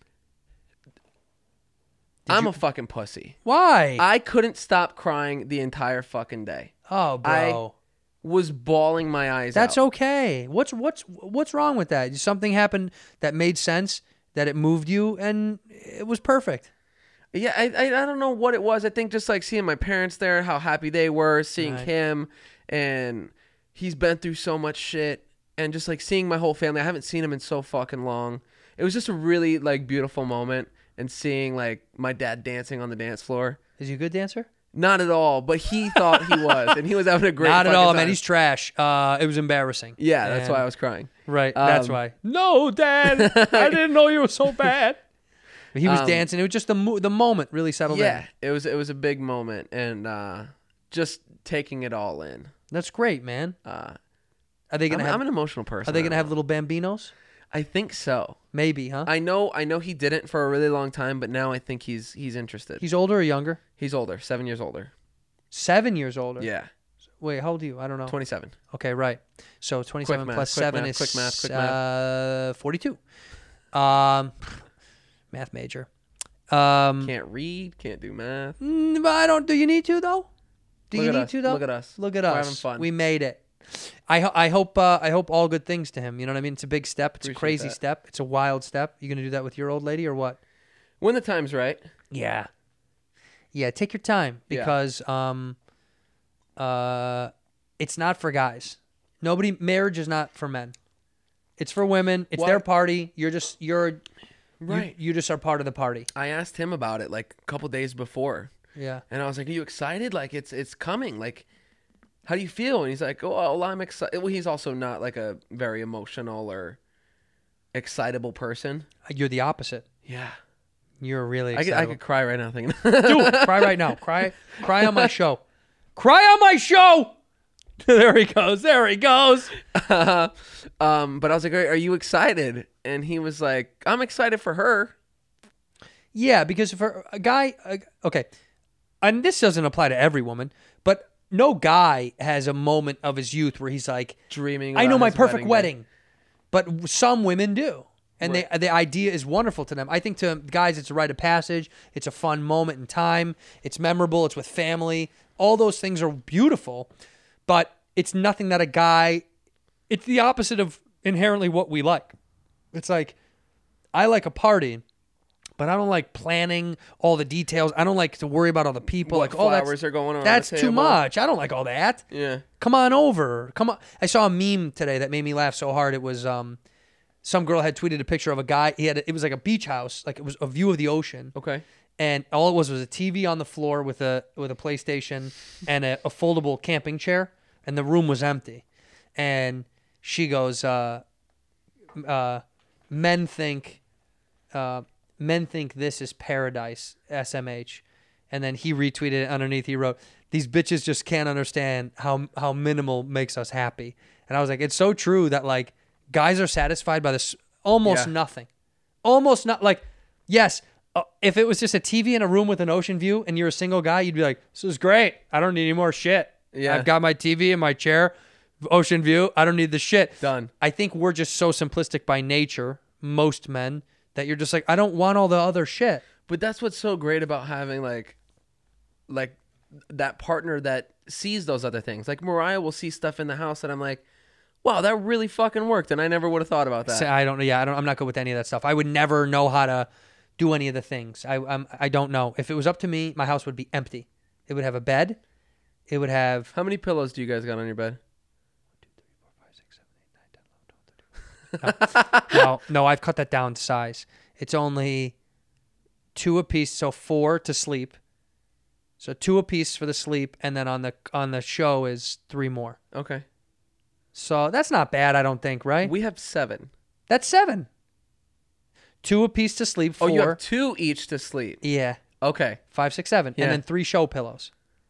I'm you- a fucking pussy. Why? I couldn't stop crying the entire fucking day. oh, bro. Was bawling my eyes That's out. okay. What's what's what's wrong with that? Something happened that made sense, that it moved you, and it was perfect. Yeah, I, I I don't know what it was. I think just like seeing my parents there, how happy they were, seeing Right. him, and he's been through so much shit, and just like seeing my whole family. I haven't seen him in so fucking long. It was just a really like beautiful moment, and seeing like my dad dancing on the dance floor. Is he a good dancer? Not at all, but he thought he was, and he was having a great. Not at fucking all, time. man. He's trash. Uh, it was embarrassing. yeah, that's And- why I was crying. Right. that's Um, why. No, Dad. I didn't know you were so bad. He was Um, dancing. It was just the mo- the moment really settled Yeah, in. it was it was a big moment, and uh, just taking it all in. That's great, man. Uh, Are they I'm, gonna have? I'm an emotional person. Are they I gonna don't have know. little bambinos? I think so. Maybe, huh? I know I know he didn't for a really long time, but now I think he's he's interested. He's older or younger? He's older, seven years older. Seven years older. Yeah, Wait, how old are you? I don't know. twenty-seven. Okay, right. So twenty-seven math, plus quick seven math, is quick math, quick uh, forty-two. Um, math major. Um, Can't read, can't do math. mm, but I don't. Do you need to though? Do Look you at need us. to though? Look at us. Look at We're us. having fun. We made it. I ho- I hope uh, I hope all good things to him. You know what I mean? It's a big step. It's a Appreciate crazy that. step. It's a wild step. You gonna do that with your old lady or what? When the time's right. Yeah. Yeah, take your time Yeah. because um uh it's not for guys. Nobody marriage is not for men. It's for women. It's What? their party. You're just you're Right. You, you just are part of the party. I asked him about it like a couple days before, Yeah. and I was like, "Are you excited? Like it's it's coming. Like, how do you feel?" And he's like, "Oh, well, I'm excited." Well, he's also not like a very emotional or excitable person. You're the opposite. Yeah. You're really I could, excited. I could cry right now thinking. Do it. Cry right now. Cry. Cry on my show. Cry on my show. There he goes. There he goes. um, but I was like, "Are are you excited?" And he was like, "I'm excited for her." Yeah, because for a guy, uh, okay, and this doesn't apply to every woman, but no guy has a moment of his youth where he's like, Dreaming. I know about my his perfect day. wedding. But some women do. And they, the idea is wonderful to them. I think to guys, it's a rite of passage. It's a fun moment in time. It's memorable. It's with family. All those things are beautiful, but it's nothing that a guy, it's the opposite of inherently what we like. It's like, I like a party, but I don't like planning all the details. I don't like to worry about all the people. What like, oh, that's, flowers are going on the That's too table. much. I don't like all that. Yeah. Come on over. Come on. I saw a meme today that made me laugh so hard. It was um, some girl had tweeted a picture of a guy. He had a, it was like a beach house, like it was a view of the ocean. Okay. And all it was was a T V on the floor with a with a PlayStation and a, a foldable camping chair, and the room was empty. And she goes, uh, uh, "Men think, uh, men think this is paradise." S M H, and then he retweeted it underneath. He wrote, "These bitches just can't understand how how minimal makes us happy." And I was like, it's so true that like guys are satisfied by this almost Yeah. nothing, almost not like yes. Uh, if it was just a T V in a room with an ocean view and you're a single guy, you'd be like, this is great. I don't need any more shit. Yeah. I've got my T V in my chair, ocean view. I don't need the shit. Done. I think we're just so simplistic by nature, most men, that you're just like, I don't want all the other shit. But that's what's so great about having like, like that partner that sees those other things. Like Mariah will see stuff in the house that I'm like, wow, that really fucking worked, and I never would have thought about that. So I don't know. Yeah, I don't, I'm not good with any of that stuff. I would never know how to do any of the things. I I'm, I don't know. If it was up to me, my house would be empty. It would have a bed. It would have How many pillows do you guys got on your bed? no, no, I've cut that down to size. It's only two apiece, so four to sleep. So two apiece for the sleep, and then on the on the show is three more. Okay. So that's not bad, I don't think, right? We have seven. That's seven. Two apiece to sleep. Four. Oh, you have two each to sleep. Yeah, Okay. five, six, seven, Yeah. and then three show pillows.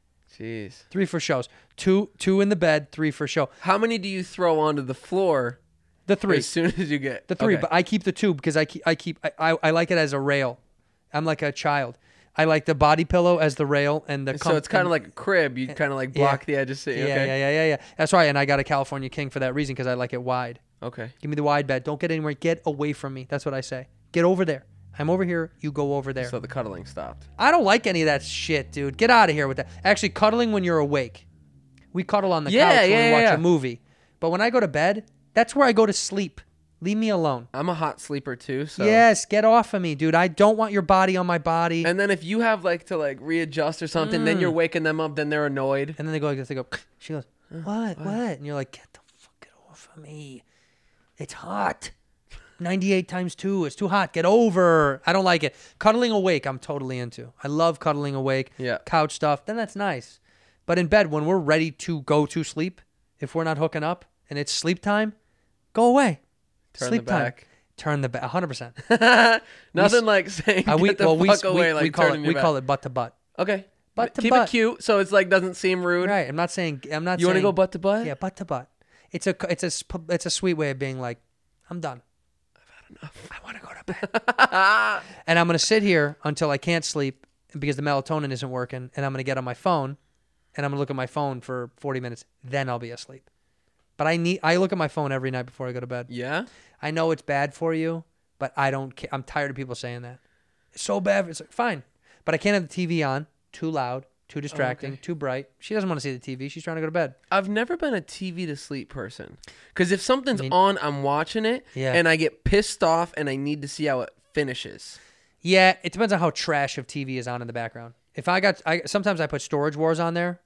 Jeez. Three for shows. Two two in the bed. Three for show. How many do you throw onto the floor The three. as soon as you get The three, Okay. but I keep the two because I keep I keep I, I, I like it as a rail. I'm like a child. I like the body pillow as the rail and the. So it's kind and- of like a crib. You kind of like Yeah. block the edges. So, Yeah, okay. yeah, yeah, yeah, yeah. That's right. And I got a California King for that reason because I like it wide. Okay. Give me the wide bed. Don't get anywhere. Get away from me. That's what I say. Get over there. I'm over here. You go over there. So the cuddling stopped. I don't like any of that shit, dude. Get out of here with that. Actually, cuddling when you're awake. We cuddle on the Yeah, couch when yeah, we watch yeah. a movie. But when I go to bed, that's where I go to sleep. Leave me alone. I'm a hot sleeper too. So. Yes, get off of me, dude. I don't want your body on my body. And then if you have like to like readjust or something, Mm. then you're waking them up. Then they're annoyed. And then they go like this. They go, she goes, what, what? And you're like, get the fuck off of me. It's hot. ninety-eight times two. It's too hot. Get over. I don't like it. Cuddling awake, I'm totally into. I love cuddling awake. Yeah. Couch stuff. Then that's nice. But in bed, when we're ready to go to sleep, if we're not hooking up and it's sleep time, go away. Turn sleep the time. back. Turn the back. one hundred percent. Nothing like saying Uh, we, get the well, we, fuck we, away. we like call it turning we your call back. it butt to butt. Okay. Butt to Keep butt. it cute so it's like doesn't seem rude. Right. I'm not saying. I'm not. You want to saying, go butt to butt? Yeah, butt to butt. It's a it's a sp- it's a sweet way of being like, I'm done. I've had enough. I want to go to bed. And I'm gonna sit here until I can't sleep because the melatonin isn't working, and I'm gonna get on my phone, and I'm gonna look at my phone for forty minutes. Then I'll be asleep. But I need. I look at my phone every night before I go to bed. Yeah. I know it's bad for you, but I don't care. I'm tired of people saying that. It's so bad. It's like, fine. But I can't have the T V on. Too loud. Too distracting. okay. Too bright. She doesn't want to see the T V. She's trying to go to bed. I've never been a T V to sleep person. Because if something's I mean- on, I'm watching it, Yeah. and I get pissed off, and I need to see how it finishes. Yeah, it depends on how trash of T V is on in the background. If I got, I sometimes I put Storage Wars on there,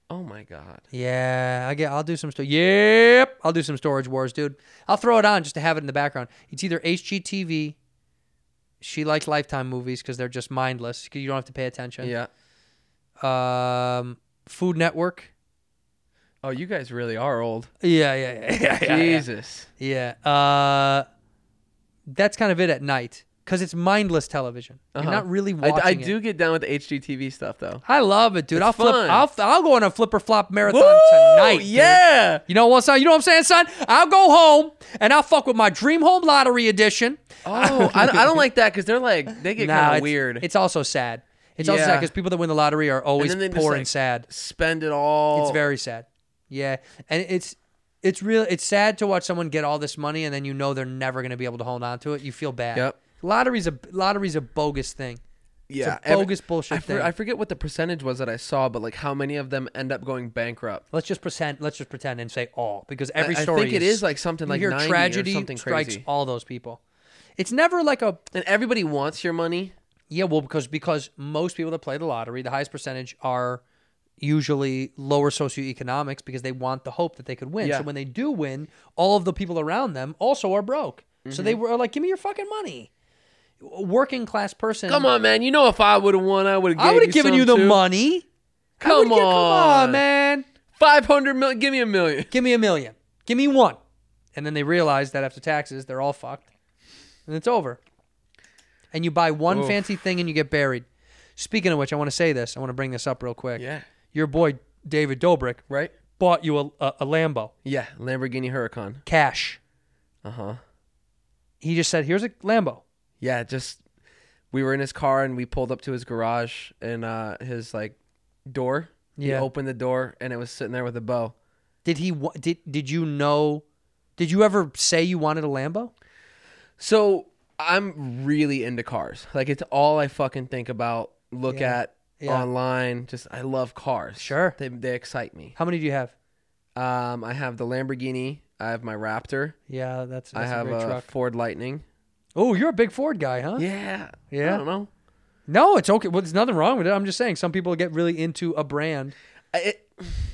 Oh my god. Yeah, I get. I'll do some. Sto- yep, I'll do some Storage Wars, dude. I'll throw it on just to have it in the background. It's either H G T V. She likes Lifetime movies because they're just mindless. Because you don't have to pay attention. Yeah. Um, Food Network. Oh, you guys really are old. Yeah, yeah, yeah, yeah. yeah, Jesus. Yeah. yeah. Uh, that's kind of it at night because it's mindless television. Uh-huh. You're not really I, watching I it. do get down with the H G T V stuff though. I love it, dude. It's I'll flip. fun. I'll I'll go on a flipper flop marathon Woo! tonight. dude. Yeah. You know what, son? You know what I'm saying, son? I'll go home and I'll fuck with my Dream Home Lottery edition. Oh, I, I don't like that because they're like they get Nah, kind of it's, weird. It's also sad. It's also sad Yeah. because people that win the lottery are always then they just, poor like, and sad. Spend it all. It's very sad. Yeah, and it's it's real. It's sad to watch someone get all this money and then you know they're never going to be able to hold on to it. You feel bad. Yep. Lottery's a lottery's a bogus thing. yeah. It's a bogus bullshit I, thing. for, I forget what the percentage was that I saw, but like how many of them end up going bankrupt? Let's just pretend. Let's just pretend and say all because every I- I story. think it is, like, something you like hear ninety or tragedy something strikes crazy. all those people. It's never like a And everybody wants your money. yeah. Well, because because most people that play the lottery, the highest percentage are usually lower socioeconomics because they want the hope that they could win. Yeah. So when they do win, all of the people around them also are broke. So Mm-hmm. they were like, "Give me your fucking money." A working class person. Come on, man. You know if I would have won, I would have. I would have given some you the too. money. I Come would've gi- Come on, on. man. Five hundred million. Give me a million. Give me a million. Give me one. And then they realize that after taxes, they're all fucked. And it's over. And you buy one Oof. fancy thing and you get buried. Speaking of which, I want to say this. I want to bring this up real quick. Yeah. Your boy, David Dobrik, Right. bought you a, a, a Lambo. Yeah. Lamborghini Huracan. Cash. Uh huh. He just said, here's a Lambo. Yeah. Just we were in his car and we pulled up to his garage and uh, his like door. He Yeah. opened the door and it was sitting there with a bow. Did he? wa- Did Did you know? Did you ever say you wanted a Lambo? So I'm really into cars. Like it's all I fucking think about, look Yeah. at Yeah. online. Just I love cars. Sure. They they excite me. How many do you have? Um, I have the Lamborghini. I have my Raptor. Yeah, that's, that's I have a great a truck. Ford Lightning. Oh, you're a big Ford guy, huh? Yeah. Yeah. I don't know. No, it's okay. Well, there's nothing wrong with it. I'm just saying some people get really into a brand. I- It,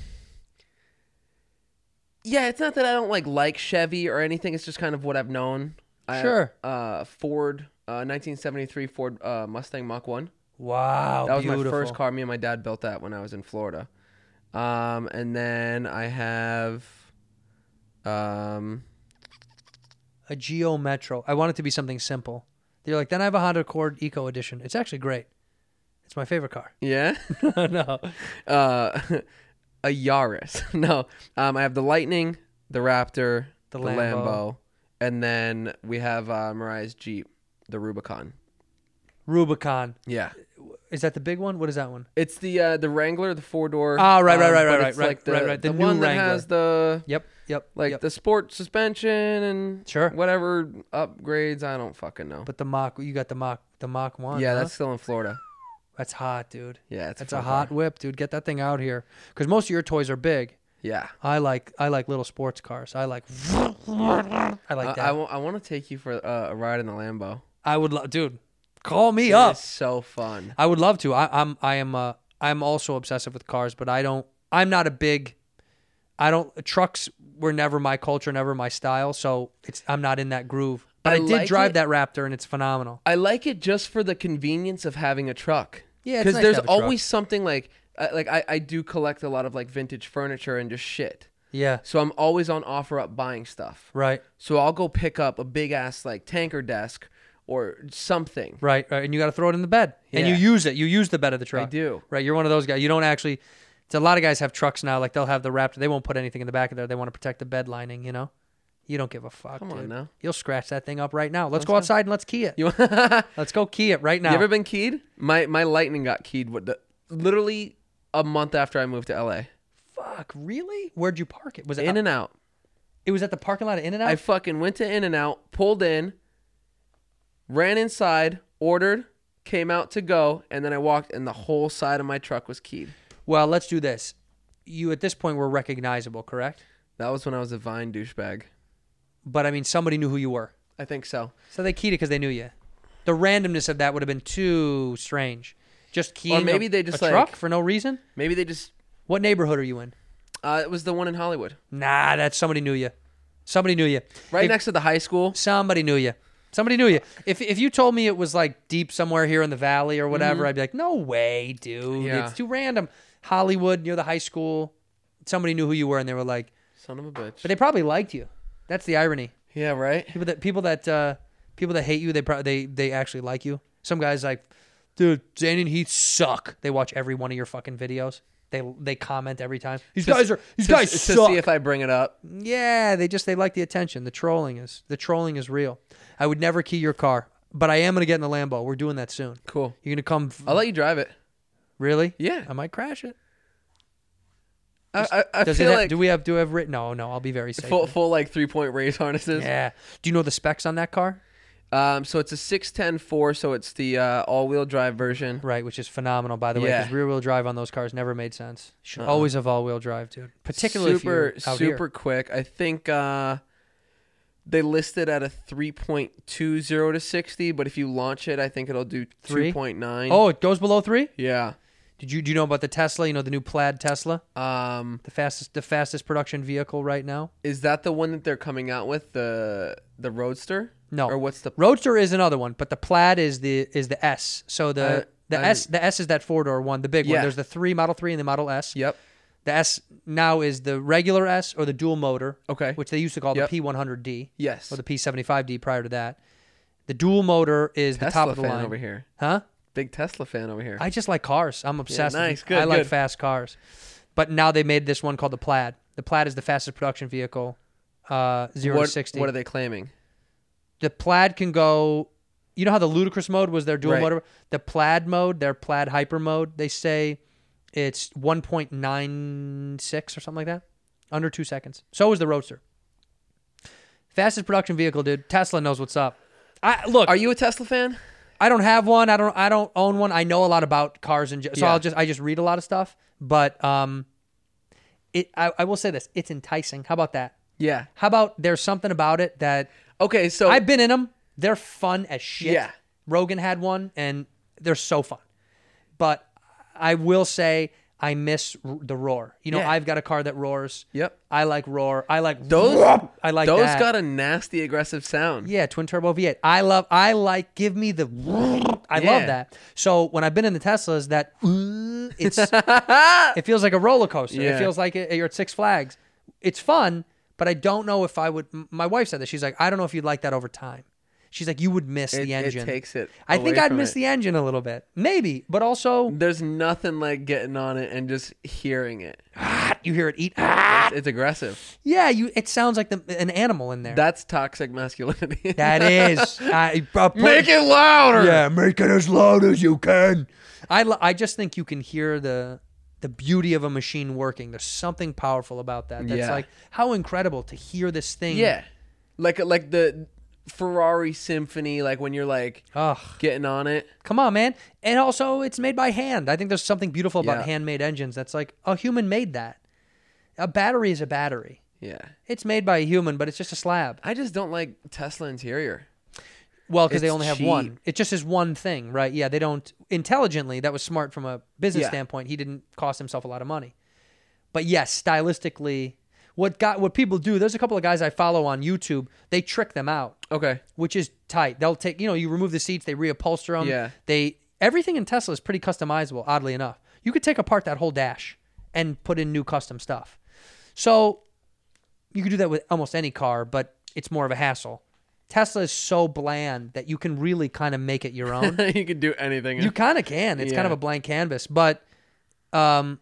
yeah, it's not that I don't like like Chevy or anything. It's just kind of what I've known. I- Sure. uh, Ford, uh, nineteen seventy-three Ford uh, Mustang Mach one. Wow, That was beautiful. my first car. Me and my dad built that when I was in Florida. Um, and then I have, um, A Geo Metro. I want it to be something simple. They're like, then I have a Honda Accord Eco Edition. It's actually great. It's my favorite car. yeah, no. uh, a Yaris. no, um, I have the Lightning, the Raptor, The the, Lambo. Lambo. and then we have uh, Mariah's Jeep, the Rubicon. Rubicon. Yeah. Is that the big one? What is that one? It's the uh, the Wrangler, the four door. Ah, right, right, right, but right, it's right, like the, right, right. The The, new one that Wrangler. has the Yep, yep. like yep. the sport suspension and Sure. whatever upgrades. I don't fucking know. But the Mach, you got the Mach, the Mach one. yeah, huh? that's still in Florida. that's hot, dude. Yeah, it's That's a, a fun hot car. whip, dude. Get that thing out here, because most of your toys are big. Yeah. I like, I like little sports cars. I like, I like Uh, that. I, I want to take you for uh, a ride in the Lambo. I would love, dude. Call me It up. is so fun. I would love to. I, I'm, I am, uh, I'm also obsessive with cars, but I don't. I'm not a big. I don't. Trucks were never my culture, never my style. So it's. I'm not in that groove. But I, I did like drive it. that Raptor, and it's phenomenal. I like it just for the convenience of having a truck. Yeah, it's because nice to there's have a truck. always something like uh, like I, I do collect a lot of like vintage furniture and just shit. Yeah. So I'm always on OfferUp buying stuff. Right. So I'll go pick up a big ass like tanker desk or something. Right. Right. And you got to throw it in the bed, and you Yeah. use it. You use the bed of the truck. I do. Right. You're one of those guys. You don't actually. It's a lot of guys have trucks now. Like they'll have the Raptor. They won't put anything in the back of there. They want to protect the bed lining. You know. You don't give a fuck. Come on dude. now. You'll scratch that thing up right now. Let's, Let's go go. outside and let's key it. You, Let's go key it right now. you ever been keyed? My my Lightning got keyed with the, literally a month after I moved to L A. Fuck. Really? Where'd you park it? Was it In and out. It was at the parking lot of In and Out. I fucking went to In and Out, pulled in, ran inside, ordered, came out to go, and then I walked, and the whole side of my truck was keyed. Well, let's do this. You at this point were recognizable, correct? That was when I was a Vine douchebag. But I mean, somebody knew who you were, I think so. so they keyed it because they knew you. The randomness of that would have been too strange. Just keying maybe a, they just, a like- truck for no reason. Maybe they just What neighborhood are you in? Uh, it was the one in Hollywood, Nah, that's somebody knew you. Somebody knew you. right If- next to the high school. Somebody knew you. Somebody knew you. If if you told me it was like deep somewhere here in the valley or whatever, I'd be like, no way, dude. Yeah. It's too random. Hollywood near the high school. Somebody knew who you were, and they were like, Son of a bitch. but they probably liked you. That's the irony. yeah, right. People that people that uh, people that hate you, they probably they they actually like you. Some guys like, dude, Zane and Heath suck. They watch every one of your fucking videos. They they comment every time. These guys are these to, guys to suck. see if I bring it up. Yeah, they just they like the attention. The trolling is the trolling is real. I would never key your car, but I am gonna get in the Lambo. We're doing that soon. Cool. You're gonna come? I'll let you drive it. Really? Yeah. I might crash it. I I, I Does it feel have, like do we have do we have written? No, no. I'll be very safe. full full like three point race harnesses. Yeah. Do you know the specs on that car? Um. So it's a six ten four. So it's the uh, all wheel drive version. Right, which is phenomenal, by the way, Yeah. because rear wheel drive on those cars never made sense. You should always have all wheel drive, dude. Particularly super if you're out super here. quick. I think uh, they listed at a three point two zero to sixty, but if you launch it, I think it'll do Three? two point nine. Oh, it goes below three. yeah. Did you do you know about the Tesla? You know the new Plaid Tesla, Um, the fastest the fastest production vehicle right now. is that the one that they're coming out with the the Roadster? No, Or what's the Roadster is another one, but the Plaid is the is the S. So the Uh, the I S the S is that four door one, the big one. Yeah. There's the three Model three and the Model S. Yep. The S now is the regular S or the dual motor. Okay. Which they used to call Yep. the P one hundred D. Yes. Or the P seventy-five D prior to that. The dual motor is the Tesla top of the fan line. over here. Huh? Big Tesla fan over here. I just like cars. I'm obsessed. with- nice. Good, I like good. fast cars. But now they made this one called the Plaid. The Plaid is the fastest production vehicle, uh, zero what, to sixty. what are they claiming? The Plaid can go. You know how the Ludicrous mode was their dual Right. motor? The Plaid mode, their Plaid Hyper mode, they say it's one point nine six or something like that, under two seconds. So is the Roadster. Fastest production vehicle, dude. Tesla knows what's up. I look. Are you a Tesla fan? I don't have one. I don't. I don't own one. I know a lot about cars and so Yeah. I'll just. I just read a lot of stuff. But um, it. I, I will say this. It's enticing. How about that? Yeah. How about there's something about it that Okay, so I've been in them. They're fun as shit. Yeah. Rogan had one, and they're so fun. But I will say I miss r- the roar. You know, Yeah. I've got a car that roars. Yep. I like roar. I like Those I like those that. got a nasty aggressive sound. Yeah, twin turbo V eight. I love. I like. Give me the. I Yeah. love that. So when I've been in the Teslas, that it's it feels like a roller coaster. It Yeah. feels like it, you're at Six Flags. It's fun, but I don't know if I would. m- My wife said that. She's like, I don't know if you'd like that over time. She's like, you would miss It, the it engine. takes it. I away think I'd from miss it. the engine a little bit, maybe, but also There's nothing like getting on it and just hearing it. you hear it eat. It's, it's aggressive. Yeah, you. It sounds like the, an animal in there. That's toxic masculinity. that is. I, uh, put- Make it louder. Yeah, make it as loud as you can. I, lo- I just think you can hear the the beauty of a machine working. There's something powerful about that. That's Yeah. like how incredible to hear this thing. Yeah. Like like the Ferrari Symphony, like when you're like Ugh. getting on it. Come on, man. And also, it's made by hand. I think there's something beautiful about Yeah. handmade engines. That's like a human made that. A battery is a battery. Yeah. It's made by a human, but it's just a slab. I just don't like Tesla interior. Well, because they It's only have one. cheap. It just is one thing, right? Yeah, they don't intelligently. That was smart from a business Yeah. standpoint. He didn't cost himself a lot of money. But yes, stylistically, what got what people do. There's a couple of guys I follow on YouTube. They trick them out, Okay. which is tight. They'll take you know you remove the seats, they reupholster them. Yeah. They everything in Tesla is pretty customizable. Oddly enough, you could take apart that whole dash and put in new custom stuff. So you could do that with almost any car, but it's more of a hassle. Tesla is so bland that you can really kind of make it your own. You could do anything. You kind of can. It's kind of Yeah. a blank canvas, but um,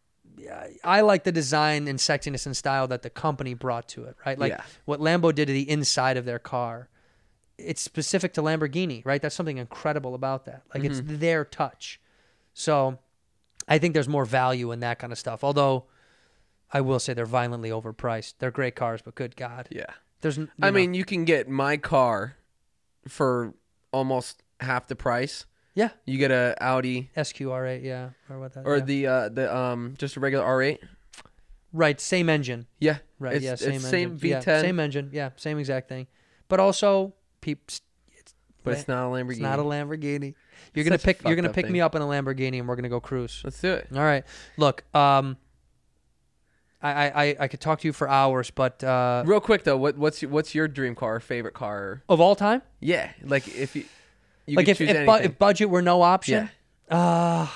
I like the design and sexiness and style that the company brought to it, right? Like Yeah. what Lambo did to the inside of their car. It's specific to Lamborghini, right? That's something incredible about that. Like it's Mm-hmm. their touch. So I think there's more value in that kind of stuff. Although I will say they're violently overpriced. They're great cars, but good God. yeah. There's, n- you I know. mean, you can get my car for almost half the price. yeah, You get a Audi S Q R eight, yeah, or what that. or yeah. the uh, the um just a regular R eight. right, same engine. Yeah. Right. It's, yeah. Same it's engine. same V ten, Yeah, same engine. Yeah. Same exact thing. But also, peeps. It's, but it's not a Lamborghini. It's not a Lamborghini. You're It's gonna such a pick. You're fucked gonna up pick me thing. up in a Lamborghini, and we're gonna go cruise. Let's do it. All right. Look. Um, I, I, I could talk to you for hours, but uh, Real quick though, what what's your, what's your dream car, or favorite car? of all time, Yeah, like if you, you like could if choose if, bu- anything. if budget were no option, uh,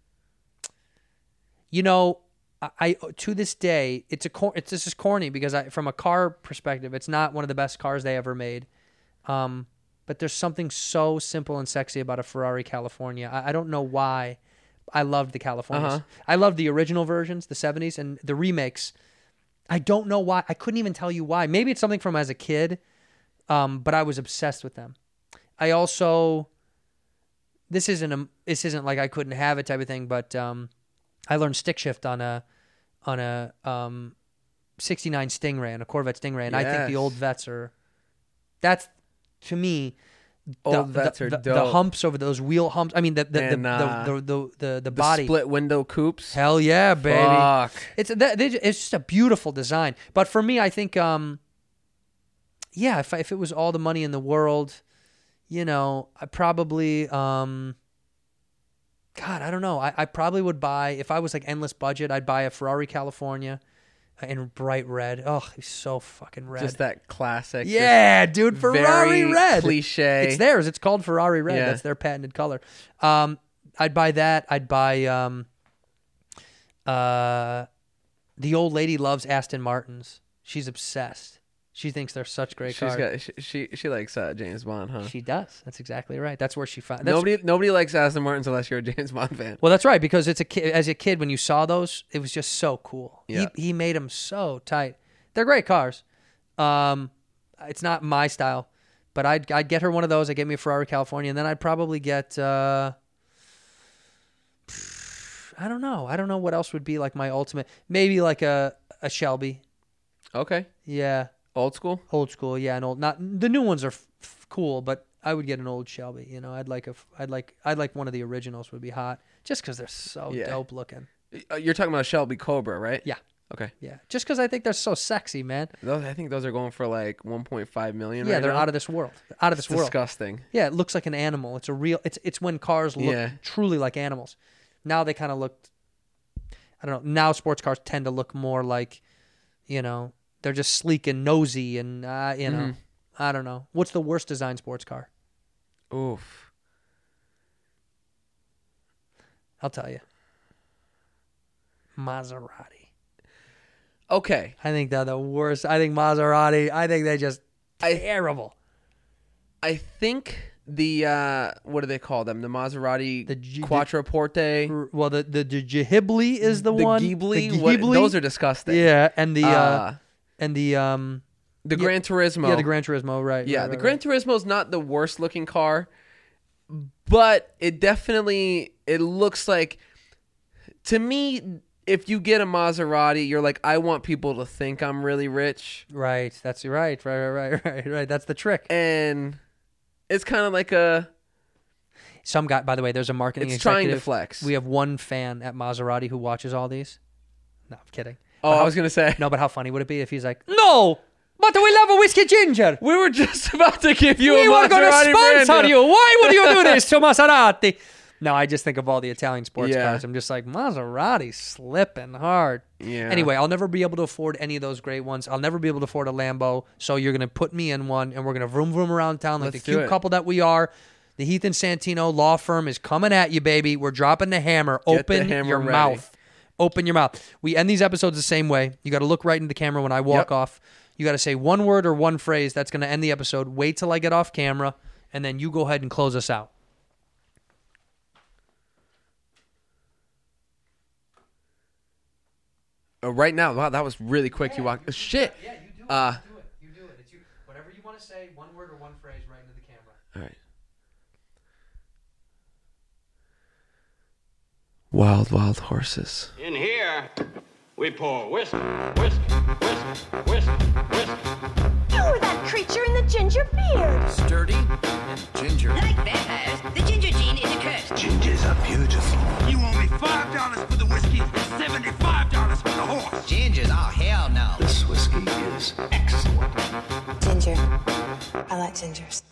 you know, I, I to this day it's a cor- it's this is corny because I from a car perspective, it's not one of the best cars they ever made. Um, but there's something so simple and sexy about a Ferrari California. I, I don't know why. I loved the Californias. Uh-huh. I loved the original versions, the seventies, and the remakes. I don't know why. I couldn't even tell you why. Maybe it's something from as a kid, um, but I was obsessed with them. I also, this isn't a, this isn't like I couldn't have it type of thing, but um, I learned stick shift on a on a um, sixty-nine Stingray, on a Corvette Stingray, and I think the Yes. old vets are. That's to me. Old the, vets the, are the, dope. the humps over those wheel humps. I mean, the the And, the, uh, the, the, the the the the body. split window coupes. Hell yeah, baby! Fuck. It's that they, it's just a beautiful design. But for me, I think, um, yeah, if I, if it was all the money in the world, you know, I probably, um, God, I don't know. I, I probably would buy if I was like endless budget. I'd buy a Ferrari California in bright red. Oh, it's so fucking red. Just that classic. just Yeah, dude, Ferrari very red. cliche. It's theirs. It's called Ferrari red. Yeah. That's their patented color. Um, I'd buy that. I'd buy. Um, uh, the old lady loves Aston Martins. She's obsessed. She thinks they're such great She's cars. got she she, she likes uh, James Bond, huh? She does. That's exactly right. That's where she found. nobody nobody likes Aston Martins unless you're a James Bond fan. Well, that's right, because it's a kid. As a kid, when you saw those, it was just so cool. Yeah. He he made them so tight. They're great cars. Um, it's not my style, but I'd I'd get her one of those. I'd get me a Ferrari California, and then I'd probably get. Uh, I don't know. I don't know what else would be like my ultimate. Maybe like a a Shelby. Okay, Yeah, old school. old school. Yeah, an old. Not the new ones are f- f- cool, but I would get an old Shelby. You know, I'd like a. f- I'd like. I'd like one of the originals would be hot, just because they're so Yeah. dope looking. Uh, You're talking about a Shelby Cobra, right? Yeah. Okay. Yeah, just because I think they're so sexy, man. Those, I think those are going for like one point five million. Yeah, right they're now. out of this world. Out of this It's world. disgusting. Yeah, it looks like an animal. It's a real. It's it's when cars look Yeah. truly like animals. Now they kind of look. I don't know. Now sports cars tend to look more like, you know, they're just sleek and nosy and uh, you know, Mhm. I don't know. What's the worst design sports car? Oof. I'll tell you. Maserati. Okay. I think they're the worst. I think Maserati. I think they're just I- terrible. I think the uh what do they call them? The Maserati The G- Quattroporte, Well, the the, the Ghibli is the, the one. Ghibli. The what- Ghibli. those are disgusting. Yeah, and the uh, Uh, and the um the yeah, Gran Turismo. yeah the Gran Turismo, right? Yeah, right, the right, Gran right. Turismo is not the worst looking car, but it definitely it looks like, to me, if you get a Maserati, you're like, I want people to think I'm really rich, Right, that's right, right, right, right, right, right. That's the trick. and it's kind of like a Some guy, by the way, there's a marketing it's trying to executive. flex. We have one fan at Maserati who watches all these. No, I'm kidding. oh, But I how- was gonna say No, but how funny would it be if he's like, no, but we love a whiskey ginger. we were just about to give you We a were going to Maserati brand sponsor deal. you. Why would you do this to Maserati? No, I just think of all the Italian sports Yeah. cars. I'm just like, Maserati slipping hard. Yeah. Anyway, I'll never be able to afford any of those great ones. I'll never be able to afford a Lambo. So you're going to put me in one, and we're going to vroom vroom around town like Let's the do cute it. couple that we are. The Heath and Santino law firm is coming at you, baby. We're dropping the hammer. Get the Open hammer your ready. mouth. Open your mouth. We end these episodes the same way. You got to look right into the camera when I walk Yep. off. You got to say one word or one phrase that's going to end the episode. Wait till I get off camera, and then you go ahead and close us out. Oh, right now, wow, that was really quick. You walked. Shit. Yeah, you do it. Uh, you do it. You do it. It's you. Whatever you want to say, one word or one phrase right into the camera. All right. Wild, wild horses. In here, we pour whisk, whisk, whisk, whisk, whisk. You were that creature in the ginger beard. Sturdy and ginger. Like vampires, the ginger gene is a curse. Gingers are beautiful. You owe me five dollars for the whiskey and seventy-five dollars for the horse. Gingers, oh hell no. This whiskey is excellent. Ginger. I like gingers.